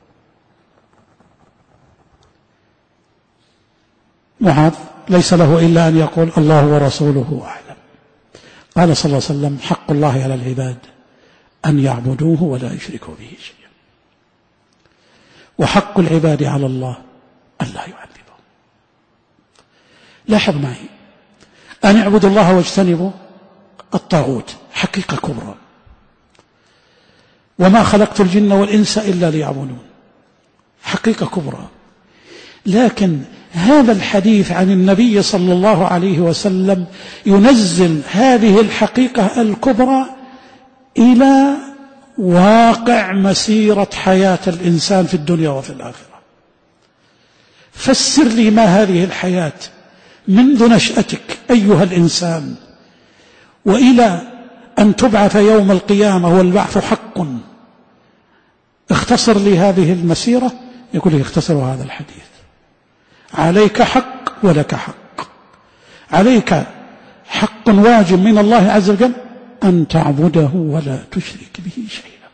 معاذ ليس له إلا أن يقول: الله ورسوله أعلم. قال صلى الله عليه وسلم: حق الله على العباد أن يعبدوه ولا يشركوا به شيئا، وحق العباد على الله أن لا يعذبهم. لاحظ معي، أن اعبدوا الله واجتنبوا الطاغوت حقيقة كبرى. وما خلقت الجن والإنس إلا ليعبدون، حقيقة كبرى. لكن هذا الحديث عن النبي صلى الله عليه وسلم ينزل هذه الحقيقة الكبرى إلى واقع مسيرة حياة الإنسان في الدنيا وفي الآخرة. فسر لي ما هذه الحياة منذ نشأتك أيها الإنسان وإلى أن تبعث يوم القيامة والبعث حق، اختصر لي هذه المسيرة. يقول لي اختصر هذا الحديث: عليك حق ولك حق. عليك حق واجب من الله عز وجل أن تعبده ولا تشرك به شيئا.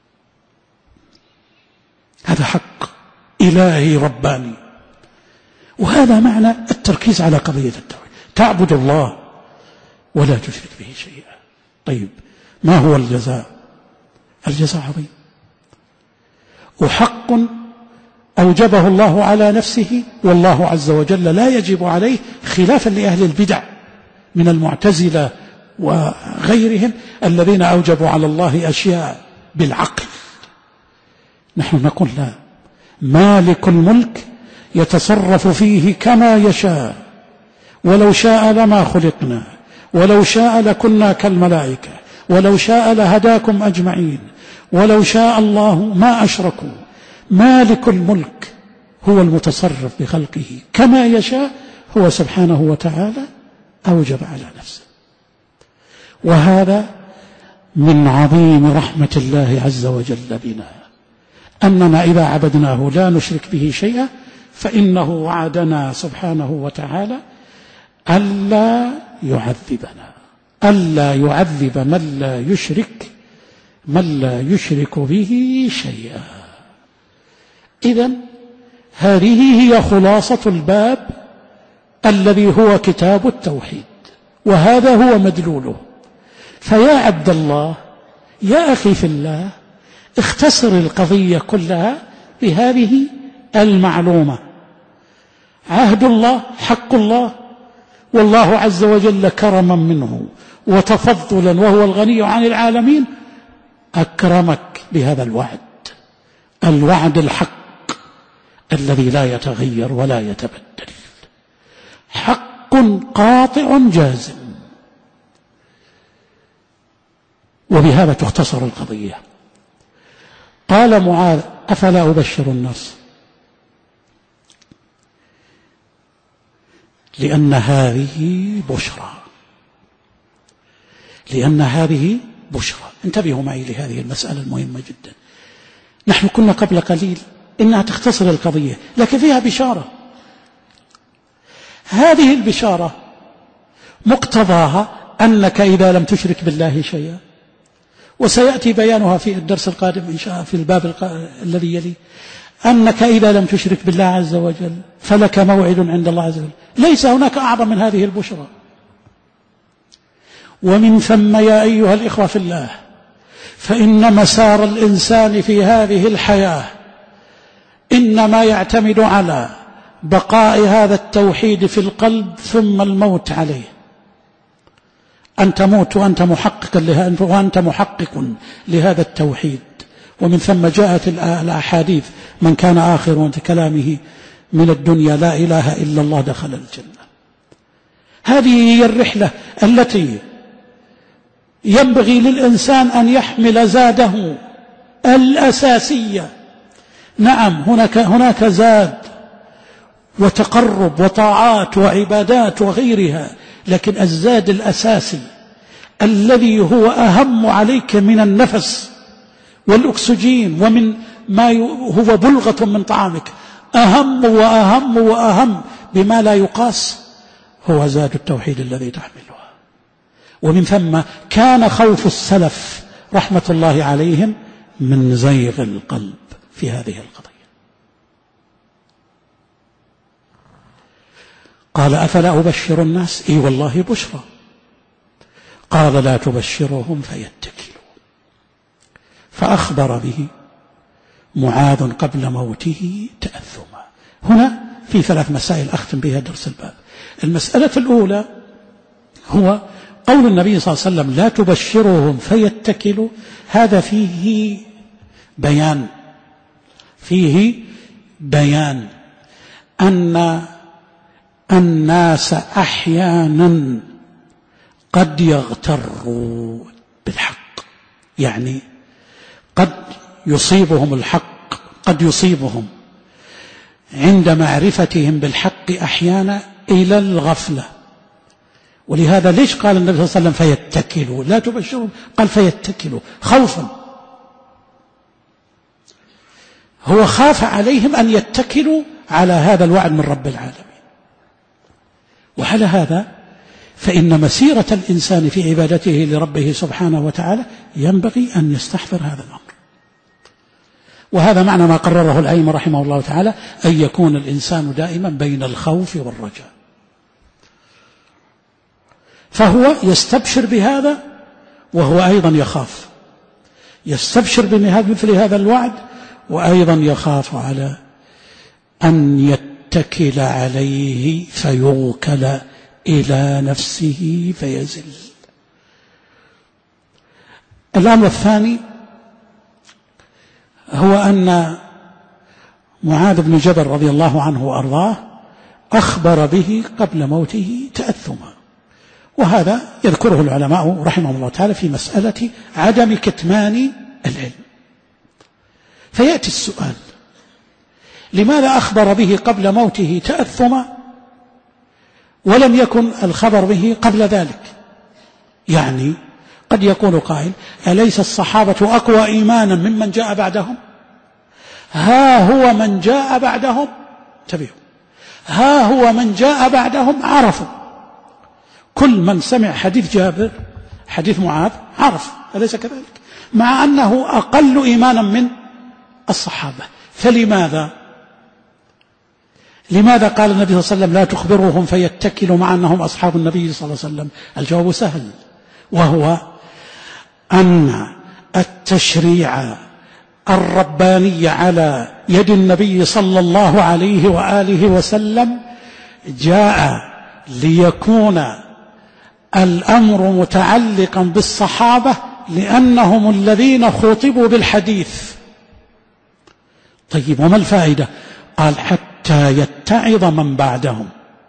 هذا حق إلهي رباني، وهذا معنى التركيز على قضية التوحيد، تعبد الله ولا تشرك به شيئا. طيب ما هو الجزاء؟ الجزاء عظيم، وحق أوجبه الله على نفسه، والله عز وجل لا يجب عليه، خلافا لأهل البدع من المعتزلة وغيرهم الذين أوجبوا على الله أشياء بالعقل. نحن نقول لا، مالك الملك يتصرف فيه كما يشاء، ولو شاء لما خلقنا، ولو شاء لكنا كالملائكة، ولو شاء لهداكم أجمعين، ولو شاء الله ما أشركوا. مالك الملك هو المتصرف بخلقه كما يشاء، هو سبحانه وتعالى أوجب على نفسه. وهذا من عظيم رحمة الله عز وجل بنا، أننا إذا عبدناه لا نشرك به شيئا، فإنه وعدنا سبحانه وتعالى ألا يعذبنا، ألا يعذب من لا يشرك به شيئا. إذن هذه هي خلاصة الباب الذي هو كتاب التوحيد، وهذا هو مدلوله. فيا عبد الله، يا أخي في الله، اختصر القضية كلها بهذه المعلومة: عهد الله، حق الله، والله عز وجل كرما منه وتفضلا وهو الغني عن العالمين أكرمك بهذا الوعد الحق الذي لا يتغير ولا يتبدل، حق قاطع جازم. وبهذا تختصر القضية. قال معاذ: أفلا أبشر الناس؟ لأن هذه بشرى. انتبهوا معي لهذه المسألة المهمة جدا. نحن كنا قبل قليل إنها تختصر القضية، لكن فيها بشارة. هذه البشارة مقتضاها أنك إذا لم تشرك بالله شيئا، وسيأتي بيانها في الدرس القادم إن شاء في الباب الذي يلي، أنك إذا لم تشرك بالله عز وجل فلك موعد عند الله عز وجل. ليس هناك أعظم من هذه البشرى. ومن ثم يا أيها الإخوة في الله، فإن مسار الإنسان في هذه الحياة إنما يعتمد على بقاء هذا التوحيد في القلب ثم الموت عليه. أن تموت وأنت محقق لهذا التوحيد. ومن ثم جاءت الأحاديث: من كان آخر كلامه من الدنيا لا إله إلا الله دخل الجنة. هذه هي الرحلة التي ينبغي للإنسان أن يحمل زاده الأساسية. نعم، هناك زاد وتقرب وطاعات وعبادات وغيرها، لكن الزاد الأساسي الذي هو أهم عليك من النفس والأكسجين ومن ما هو بلغة من طعامك، أهم وأهم وأهم بما لا يقاس، هو زاد التوحيد الذي تحملها. ومن ثم كان خوف السلف رحمة الله عليهم من زيغ القلب في هذه القضية. قال: أفلا أبشر الناس؟ إي والله بشرى. قال: لا تبشرهم فيتكلوا. فأخبر به معاذ قبل موته تأثما. هنا في 3 مسائل أختم بها درس الباب. المسألة الأولى هو قول النبي صلى الله عليه وسلم لا تبشرهم فيتكلوا، هذا فيه بيان أن الناس أحيانا قد يغتروا بالحق، يعني قد يصيبهم الحق، قد يصيبهم عند معرفتهم بالحق أحيانا إلى الغفلة. ولهذا ليش قال النبي صلى الله عليه وسلم فيتكلوا؟ لا تبشرهم، قال فيتكلوا خوفا، هو خاف عليهم أن يتكلوا على هذا الوعد من رب العالمين. وعلى هذا فإن مسيرة الإنسان في عبادته لربه سبحانه وتعالى ينبغي أن يستحضر هذا الأمر. وهذا معنى ما قرره الأئمة رحمه الله تعالى، أن يكون الإنسان دائما بين الخوف والرجاء، فهو يستبشر بهذا وهو أيضا يخاف، يستبشر بمثل هذا الوعد وأيضا يخاف على أن يتكل عليه فيوكل إلى نفسه فيزل. الأمر الثاني هو أن معاذ بن جبل رضي الله عنه وأرضاه أخبر به قبل موته تأثما، وهذا يذكره العلماء رحمهم الله تعالى في مسألة عدم كتمان العلم. فيأتي السؤال: لماذا أخبر به قبل موته تأثما ولم يكن الخبر به قبل ذلك؟ يعني قد يقول قائل: أليس الصحابة أقوى إيمانا ممن جاء بعدهم؟ ها هو من جاء بعدهم، انتبهوا، ها هو من جاء بعدهم عرفوا، كل من سمع حديث جابر حديث معاذ عرف، أليس كذلك؟ مع أنه أقل إيمانا من الصحابة. فلماذا قال النبي صلى الله عليه وسلم لا تخبرهم فيتكلوا مع أنهم أصحاب النبي صلى الله عليه وسلم؟ الجواب سهل، وهو أن التشريع الرباني على يد النبي صلى الله عليه وآله وسلم جاء ليكون الأمر متعلقا بالصحابة لأنهم الذين خاطبوا بالحديث. طيب، وما الفائدة؟ قال: حتى يتعظ من بعدهم.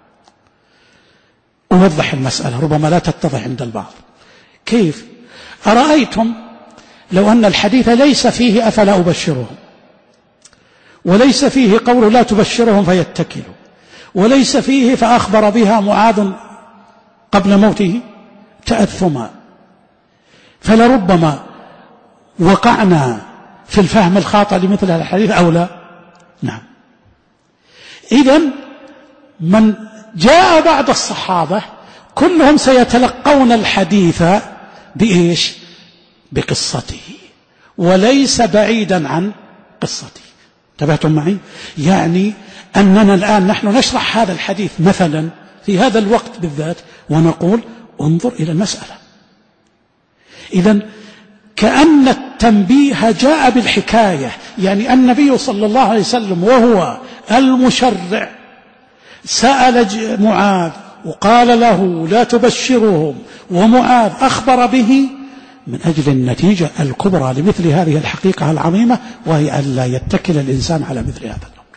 أوضح المسألة ربما لا تتضح عند البعض. كيف؟ أرأيتم لو أن الحديث ليس فيه أفلا أبشرهم، وليس فيه قول لا تبشرهم فيتكلوا، وليس فيه فأخبر بها معاذ قبل موته تأثما، فلربما وقعنا في الفهم الخاطئ لمثل هذا الحديث أو لا؟ نعم. إذن من جاء بعد الصحابة كلهم سيتلقون الحديث بإيش؟ بقصته، وليس بعيدا عن قصته. انتبهتم معي؟ يعني أننا الآن نحن نشرح هذا الحديث مثلا في هذا الوقت بالذات ونقول انظر إلى المسألة. إذن كأن التنبيه جاء بالحكاية، يعني النبي صلى الله عليه وسلم وهو المشرع سأل معاذ وقال له لا تبشرهم، ومعاذ أخبر به من أجل النتيجة الكبرى لمثل هذه الحقيقة العظيمة، وهي أن لا يتكل الإنسان على مثل هذا الأمر.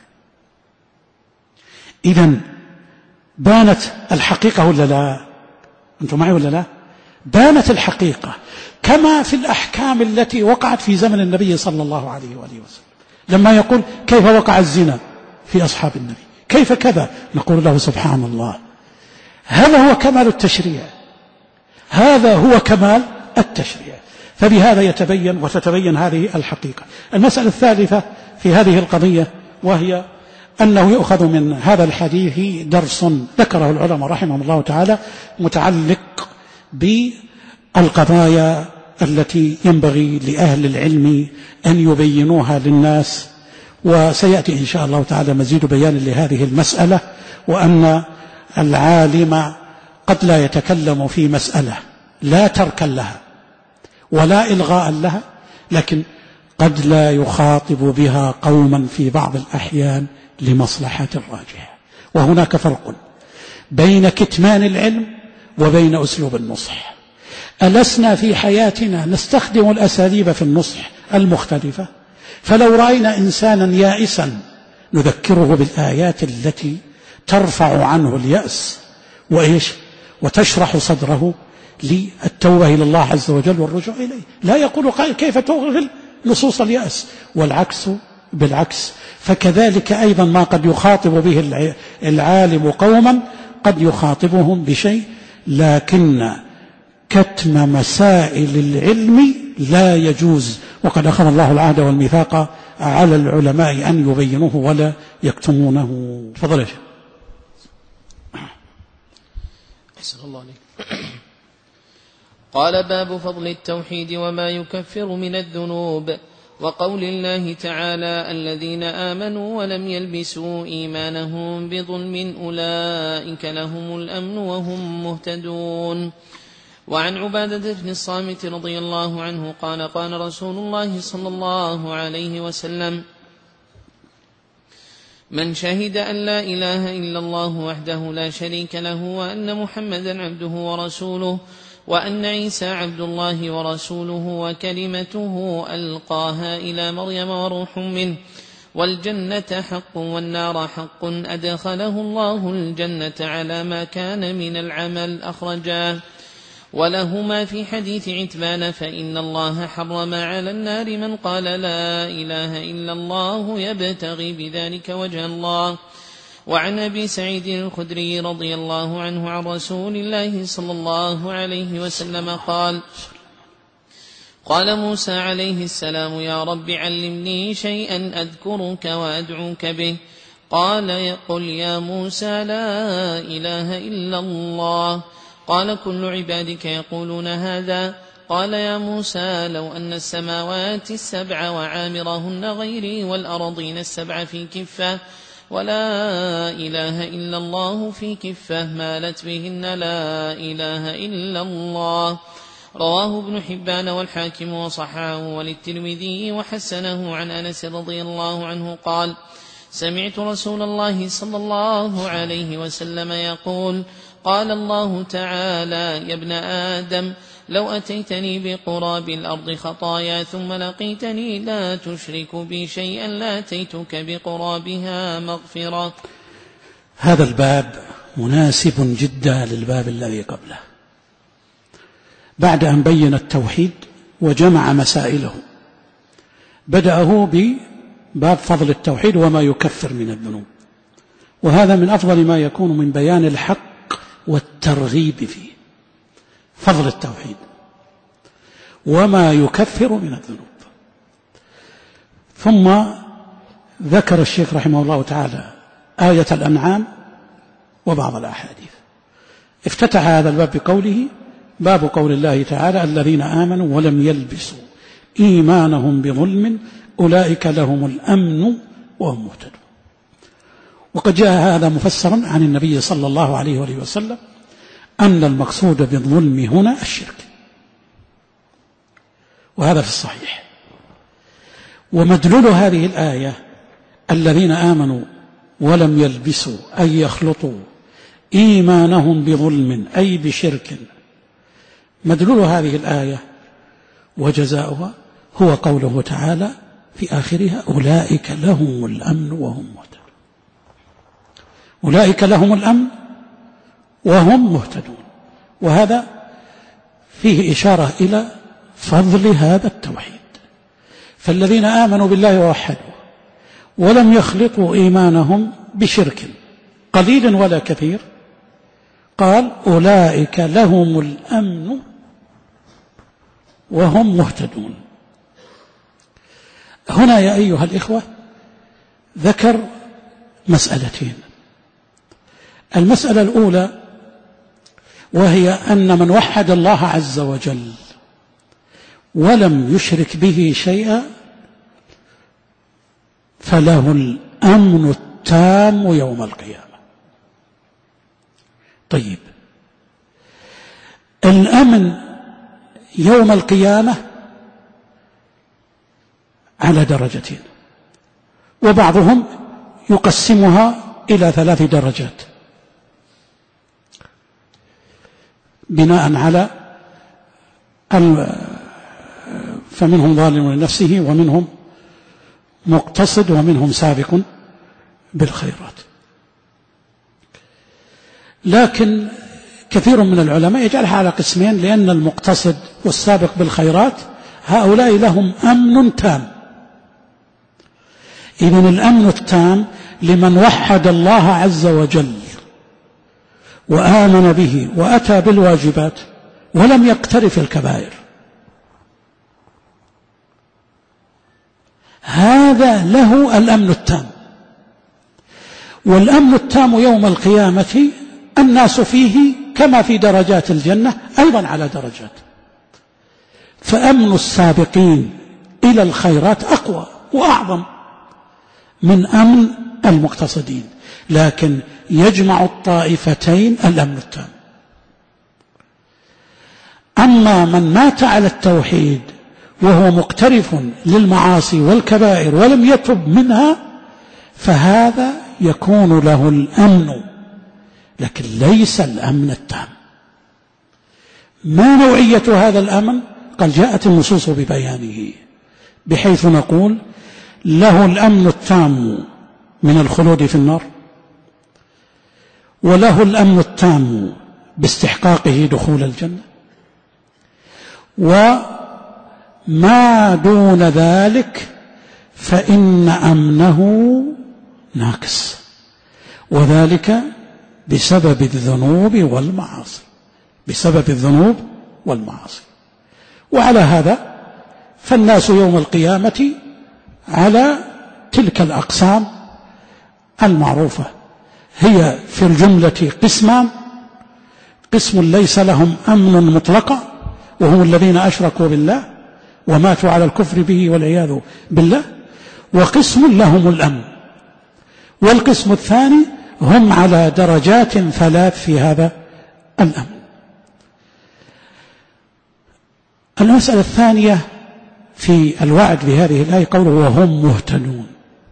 إذن بانت الحقيقة ولا لا؟ أنتم معي ولا لا؟ بانت الحقيقة كما في الأحكام التي وقعت في زمن النبي صلى الله عليه وآله وسلم. لما يقول كيف وقع الزنا في أصحاب النبي، كيف كذا، نقول له سبحان الله، هذا هو كمال التشريع، هذا هو كمال التشريع. فبهذا يتبين وتتبين هذه الحقيقة. المسألة الثالثة في هذه القضية وهي أنه يؤخذ من هذا الحديث درس ذكره العلماء رحمهم الله تعالى متعلق بالقضايا التي ينبغي لأهل العلم أن يبينوها للناس، وسيأتي إن شاء الله تعالى مزيد بيان لهذه المسألة، وأن العالم قد لا يتكلم في مسألة لا تركا لها ولا إلغاء لها، لكن قد لا يخاطب بها قوما في بعض الأحيان لمصلحة راجحة. وهناك فرق بين كتمان العلم وبين أسلوب النصح. ألسنا في حياتنا نستخدم الأساليب في النصح المختلفة؟ فلو رأينا إنسانا يائسا نذكره بالآيات التي ترفع عنه اليأس وتشرح صدره للتوبة إلى الله عز وجل والرجوع إليه. لا يقول كيف تغفل نصوص اليأس، والعكس بالعكس. فكذلك أيضا ما قد يخاطب به العالم قوما قد يخاطبهم بشيء، لكن كتم مسائل العلم لا يجوز، وقد أخذ الله العهد والميثاق على العلماء أن يبينوه ولا يكتمونه. تفضل يا شيخ. أحسن الله عليك. قال: باب فضل التوحيد وما يكفر من الذنوب، وقول الله تعالى: الذين آمنوا ولم يلبسوا إيمانهم بظلم أولئك لهم الأمن وهم مهتدون. وعن عبادة بن الصامت رضي الله عنه قال: قال رسول الله صلى الله عليه وسلم: من شهد أن لا إله إلا الله وحده لا شريك له وأن محمدا عبده ورسوله وأن عيسى عبد الله ورسوله وكلمته ألقاها إلى مريم وروح منه والجنة حق والنار حق أدخله الله الجنة على ما كان من العمل، أخرجاه. ولهما في حديث عتبان: فإن الله حرم على النار من قال لا إله إلا الله يبتغي بذلك وجه الله. وعن أبي سعيد الخدري رضي الله عنه عن رسول الله صلى الله عليه وسلم قال: قال موسى عليه السلام: يا رب علمني شيئا أذكرك وأدعوك به. قال: قل يا موسى لا إله إلا الله. قال: كل عبادك يقولون هذا. قال: يا موسى لو أن السماوات السبع وعامرهن غيري والأرضين السبع في كفة ولا إله إلا الله في كفة مالت بهن لا إله إلا الله. رواه ابن حبان والحاكم وصححه وللترمذي وحسنه. عن أنس رضي الله عنه قال: سمعت رسول الله صلى الله عليه وسلم يقول: قال الله تعالى: يا ابن آدم لو أتيتني بقراب الأرض خطايا ثم لقيتني لا تشرك بي شيئا لاتيتك بقرابها مغفرة. هذا الباب مناسب جدا للباب الذي قبله، بعد أن بين التوحيد وجمع مسائله بدأه بباب فضل التوحيد وما يكفر من الذنوب، وهذا من أفضل ما يكون من بيان الحق والترغيب فيه، فضل التوحيد وما يكفر من الذنوب. ثم ذكر الشيخ رحمه الله تعالى آية الأنعام وبعض الأحاديث. افتتح هذا الباب بقوله: باب قول الله تعالى: الذين آمنوا ولم يلبسوا إيمانهم بظلم أولئك لهم الأمن وهم مهتدون. وقد جاء هذا مفسرا عن النبي صلى الله عليه وآله وسلم أن المقصود بالظلم هنا الشرك، وهذا في الصحيح. ومدلول هذه الآية: الذين آمنوا ولم يلبسوا أي يخلطوا إيمانهم بظلم أي بشرك، مدلول هذه الآية وجزاؤها هو قوله تعالى في آخرها: أولئك لهم الأمن وهم مهتدون. أولئك لهم الأمن وهم مهتدون، وهذا فيه إشارة إلى فضل هذا التوحيد. فالذين آمنوا بالله ووحدوا ولم يخلطوا إيمانهم بشرك قليل ولا كثير، قال: أولئك لهم الأمن وهم مهتدون. هنا يا أيها الإخوة ذكر مسألتين. المسألة الأولى وهي أن من وحد الله عز وجل ولم يشرك به شيئا فله الأمن التام يوم القيامة. طيب، الأمن يوم القيامة على درجتين، وبعضهم يقسمها إلى 3 درجات. بناء على فمنهم ظالم لنفسه ومنهم مقتصد ومنهم سابق بالخيرات. لكن كثير من العلماء يجعلها على قسمين، لأن المقتصد والسابق بالخيرات هؤلاء لهم أمن تام. إذن الأمن التام لمن وحد الله عز وجل وآمن به وأتى بالواجبات ولم يقترف الكبائر، هذا له الأمن التام. والأمن التام يوم القيامة الناس فيه كما في درجات الجنة أيضا على درجات، فأمن السابقين إلى الخيرات أقوى وأعظم من أمن المقتصدين، لكن يجمع الطائفتين الأمن التام. أما من مات على التوحيد وهو مقترف للمعاصي والكبائر ولم يتب منها فهذا يكون له الأمن، لكن ليس الأمن التام. ما نوعية هذا الأمن؟ قال جاءت النصوص ببيانه، بحيث نقول له الأمن التام من الخلود في النار، وله الأمن التام باستحقاقه دخول الجنة، وما دون ذلك فإن أمنه ناقص، وذلك بسبب الذنوب والمعاصي، بسبب الذنوب والمعاصي. وعلى هذا فالناس يوم القيامة على تلك الأقسام المعروفة، هي في الجملة قسمان: قسم ليس لهم أمن مطلقا وهم الذين أشركوا بالله وماتوا على الكفر به والعياذ بالله، وقسم لهم الأمن، والقسم الثاني هم على درجات ثلاث في هذا الأمن. المسألة الثانية في الوعد بهذه الآية قوله وهم مهتدون،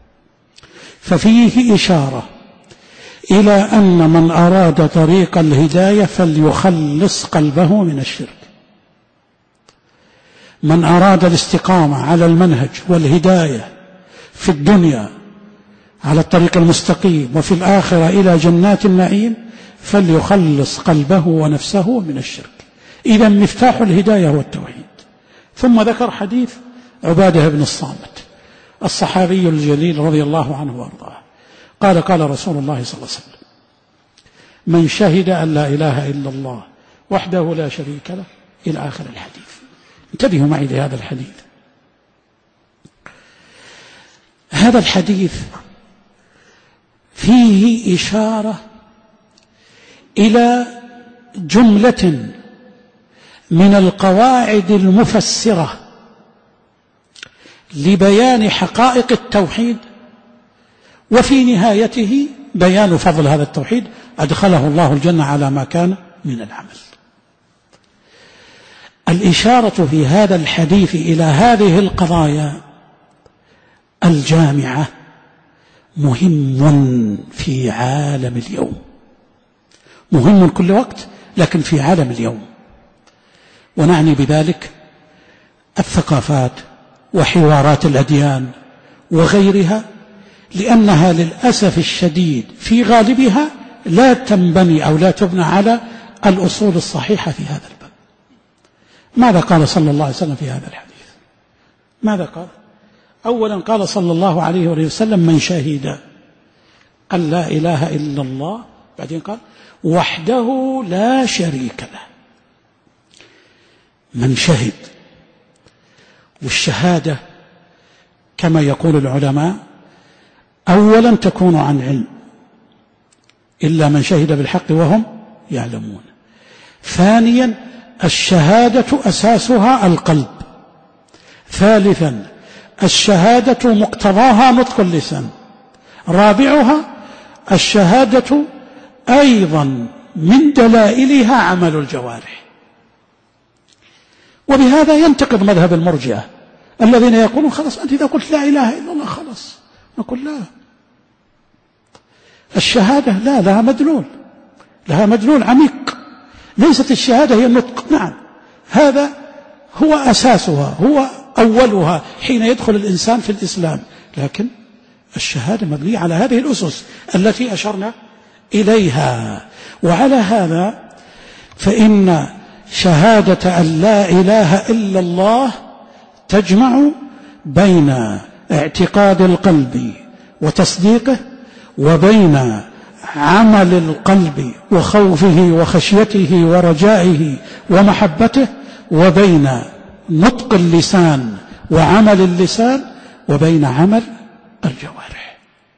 ففيه إشارة إلى أن من أراد طريق الهداية فليخلص قلبه من الشرك. من أراد الاستقامة على المنهج والهداية في الدنيا على الطريق المستقيم وفي الآخرة إلى جنات النعيم فليخلص قلبه ونفسه من الشرك. إذا مفتاح الهداية هو التوحيد. ثم ذكر حديث عبادة بن الصامت الصحابي الجليل رضي الله عنه وارضاه قال قال رسول الله صلى الله عليه وسلم: من شهد أن لا إله إلا الله وحده لا شريك له، إلى آخر الحديث. انتبهوا معي لهذا الحديث. هذا الحديث فيه إشارة إلى جملة من القواعد المفسرة لبيان حقائق التوحيد، وفي نهايته بيان فضل هذا التوحيد أدخله الله الجنة على ما كان من العمل. الإشارة في هذا الحديث إلى هذه القضايا الجامعة مهم في عالم اليوم، مهم كل وقت، لكن في عالم اليوم، ونعني بذلك الثقافات وحوارات الأديان وغيرها، لأنها للأسف الشديد في غالبها لا تنبني أو لا تبنى على الأصول الصحيحة في هذا الباب. ماذا قال صلى الله عليه وسلم في هذا الحديث؟ ماذا قال؟ أولا قال صلى الله عليه وسلم: من شهد أن لا إله إلا الله، بعدين قال: وحده لا شريك له. من شهد، والشهادة كما يقول العلماء أولا تكون عن علم، إلا من شهد بالحق وهم يعلمون. ثانيا الشهادة أساسها القلب. ثالثا الشهادة مقتضاها نطق اللسان. رابعها الشهادة أيضا من دلائلها عمل الجوارح. وبهذا ينتقد مذهب المرجئة الذين يقولون خلاص أنت إذا قلت لا إله إلا الله خلاص. نقول لا، الشهادة لا، لها مدلول عميق. ليست الشهادة هي النطق، نعم هذا هو أساسها، هو أولها حين يدخل الإنسان في الإسلام، لكن الشهادة مبنية على هذه الأسس التي أشرنا إليها. وعلى هذا فإن شهادة أن لا إله إلا الله تجمع بين اعتقاد القلب وتصديقه، وبين عمل القلب وخوفه وخشيته ورجائه ومحبته، وبين نطق اللسان وعمل اللسان، وبين عمل الجوارح.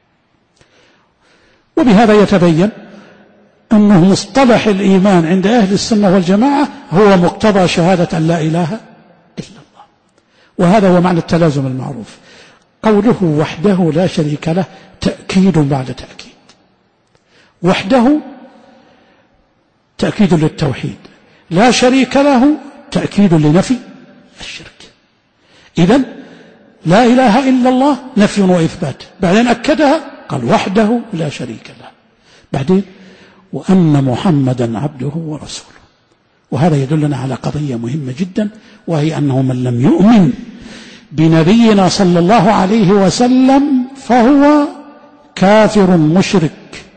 وبهذا يتبين أنه مصطلح الإيمان عند أهل السنة والجماعة هو مقتضى شهادة أن لا إله إلا الله. وهذا هو معنى التلازم المعروف. قوله وحده لا شريك له تأكيد بعد تأكيد. وحده تأكيد للتوحيد، لا شريك له تأكيد لنفي الشرك. إذن لا إله إلا الله نفي وإثبات، بعدين أكدها قال وحده لا شريك له، بعدين وأن محمدا عبده ورسوله. وهذا يدلنا على قضية مهمة جدا، وهي أنه من لم يؤمن بنبينا صلى الله عليه وسلم فهو كافر مشرك،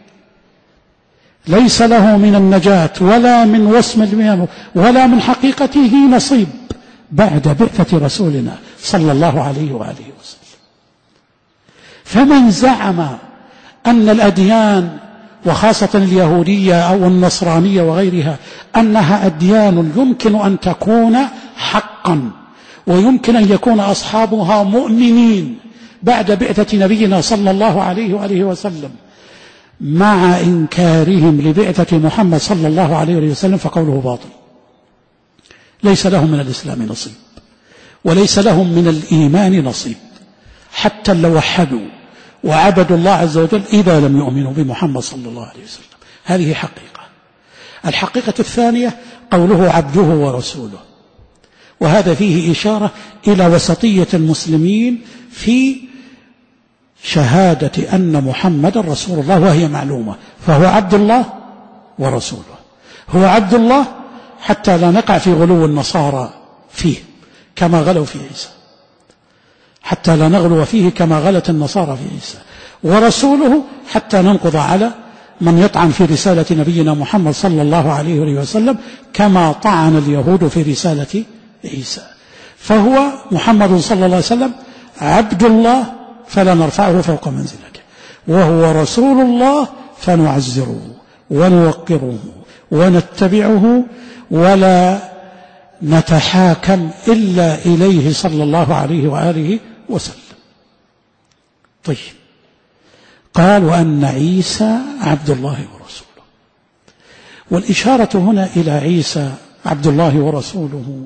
ليس له من النجاة ولا من وسم المياه ولا من حقيقته نصيب بعد بعثة رسولنا صلى الله عليه وآله وسلم. فمن زعم أن الأديان وخاصة اليهودية أو النصرانية وغيرها أنها أديان يمكن أن تكون حقا ويمكن أن يكون أصحابها مؤمنين بعد بعثة نبينا صلى الله عليه وآله وسلم، مع إنكارهم لبعثة محمد صلى الله عليه وسلم، فقوله باطل. ليس لهم من الإسلام نصيب، وليس لهم من الإيمان نصيب، حتى لو وحدوا وعبدوا الله عز وجل إذا لم يؤمنوا بمحمد صلى الله عليه وسلم. هذه حقيقة. الحقيقة الثانية قوله عبده ورسوله، وهذا فيه إشارة إلى وسطية المسلمين في شهادة أن محمد رسول الله، وهي معلومة، فهو عبد الله ورسوله. هو عبد الله حتى لا نقع في غلو النصارى فيه كما غلوا في عيسى، حتى لا نغلو فيه كما غلت النصارى في عيسى، ورسوله حتى ننقض على من يطعن في رسالة نبينا محمد صلى الله عليه وسلم كما طعن اليهود في رسالة عيسى. فهو محمد صلى الله عليه وسلم عبد الله فلا نرفعه فوق منزلته، وهو رسول الله فنعزره ونوقره ونتبعه ولا نتحاكم إلا إليه صلى الله عليه وآله وسلم. طيب، قال وأن عيسى عبد الله ورسوله. والإشارة هنا إلى عيسى عبد الله ورسوله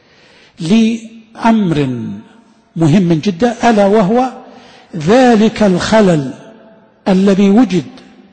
لأمر مهم جدا، ألا وهو ذلك الخلل الذي وجد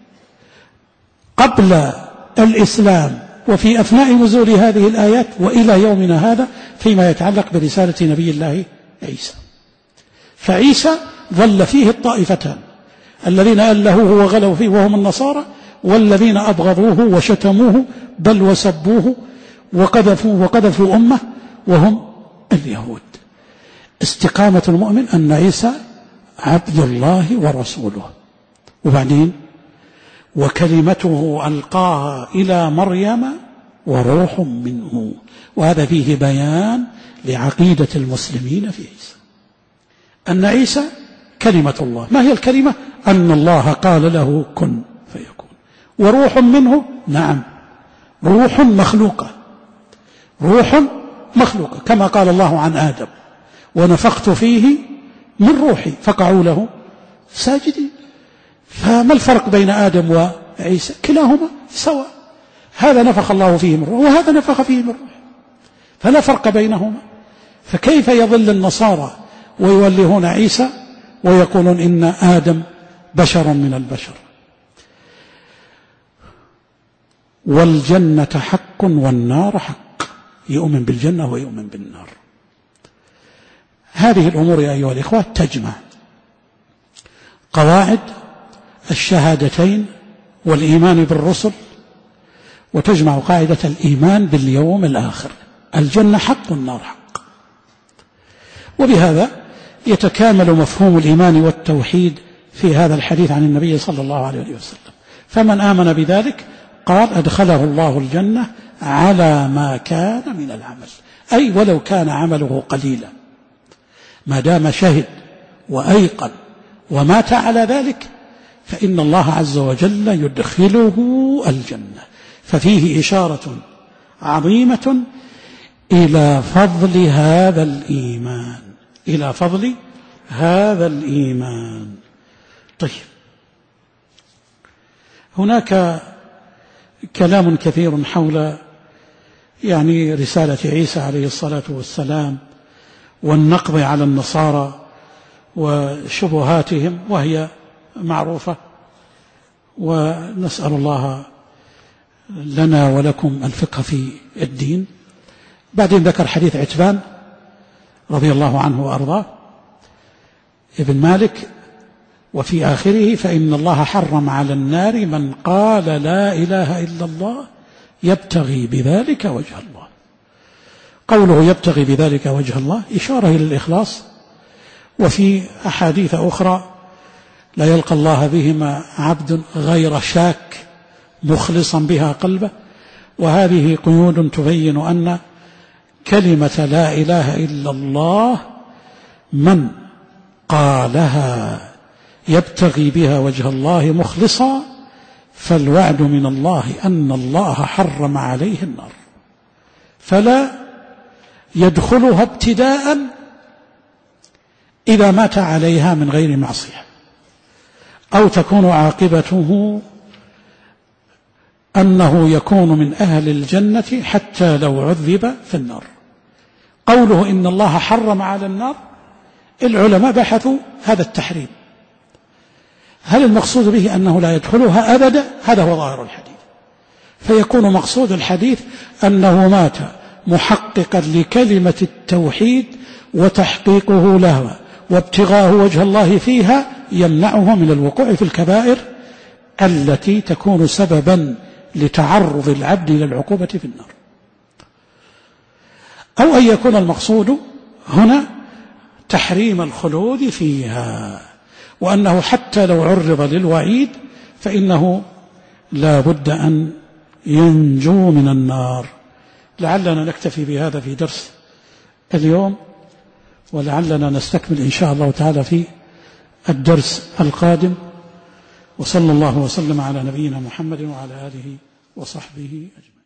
قبل الإسلام وفي أثناء نزول هذه الآيات وإلى يومنا هذا فيما يتعلق برسالة نبي الله عيسى. فعيسى ظل فيه الطائفتان، الذين ألهوه وغلوا فيه وهم النصارى، والذين أبغضوه وشتموه بل وسبوه وقذفوا أمه وهم اليهود. استقامة المؤمن أن عيسى عبد الله ورسوله. وبعدين وكلمته ألقاها إلى مريم وروح منه. وهذا فيه بيان لعقيدة المسلمين في عيسى، أن عيسى كلمة الله. ما هي الكلمة؟ أن الله قال له كن فيكون. وروح منه، نعم روح مخلوقة، روح مخلوقة كما قال الله عن آدم ونفخت فيه من روحي فقعوا له ساجدين. فما الفرق بين آدم وعيسى؟ كلاهما سواء، هذا نفخ الله فيه من روح وهذا نفخ فيه من روح، فلا فرق بينهما. فكيف يضل النصارى ويولهون عيسى ويقولون إن آدم بشر من البشر؟ والجنة حق والنار حق، يؤمن بالجنة ويؤمن بالنار. هذه الأمور يا أيها الإخوة تجمع قواعد الشهادتين والإيمان بالرسل وتجمع قاعدة الإيمان باليوم الآخر. الجنة حق والنار حق. وبهذا يتكامل مفهوم الإيمان والتوحيد في هذا الحديث عن النبي صلى الله عليه وسلم. فمن آمن بذلك قال أدخله الله الجنة على ما كان من العمل، أي ولو كان عمله قليلا، ما دام شهد وأيقن ومات على ذلك فإن الله عز وجل يدخله الجنة. ففيه إشارة عظيمة إلى فضل هذا الإيمان، إلى فضل هذا الإيمان. طيب، هناك كلام كثير حول رسالة عيسى عليه الصلاة والسلام والنقض على النصارى وشبهاتهم، وهي معروفة، ونسأل الله لنا ولكم الفقه في الدين. بعدين ذكر حديث عتبان رضي الله عنه وأرضاه ابن مالك، وفي آخره فإن الله حرم على النار من قال لا إله إلا الله يبتغي بذلك وجه الله. قوله يبتغي بذلك وجه الله إشارة إلى الإخلاص، وفي أحاديث أخرى لا يلقى الله بهما عبد غير شاك مخلصا بها قلبه. وهذه قيود تبين أن كلمة لا إله إلا الله من قالها يبتغي بها وجه الله مخلصا فالوعد من الله أن الله حرم عليه النار، فلا يدخلها ابتداء إذا مات عليها من غير معصية، أو تكون عاقبته أنه يكون من أهل الجنة حتى لو عذب في النار. قوله إن الله حرم على النار، العلماء بحثوا هذا التحريم، هل المقصود به أنه لا يدخلها أبدا؟ هذا هو ظاهر الحديث، فيكون مقصود الحديث أنه مات محققا لكلمة التوحيد وتحقيقه لها وابتغاء وجه الله فيها يمنعه من الوقوع في الكبائر التي تكون سببا لتعرض العبد إلى العقوبة في النار. أو أن يكون المقصود هنا تحريم الخلود فيها، وأنه حتى لو عرض للوعيد فإنه لا بد أن ينجو من النار. لعلنا نكتفي بهذا في درس اليوم، ولعلنا نستكمل إن شاء الله تعالى في الدرس القادم. وصلى الله وسلم على نبينا محمد وعلى آله وصحبه أجمعين.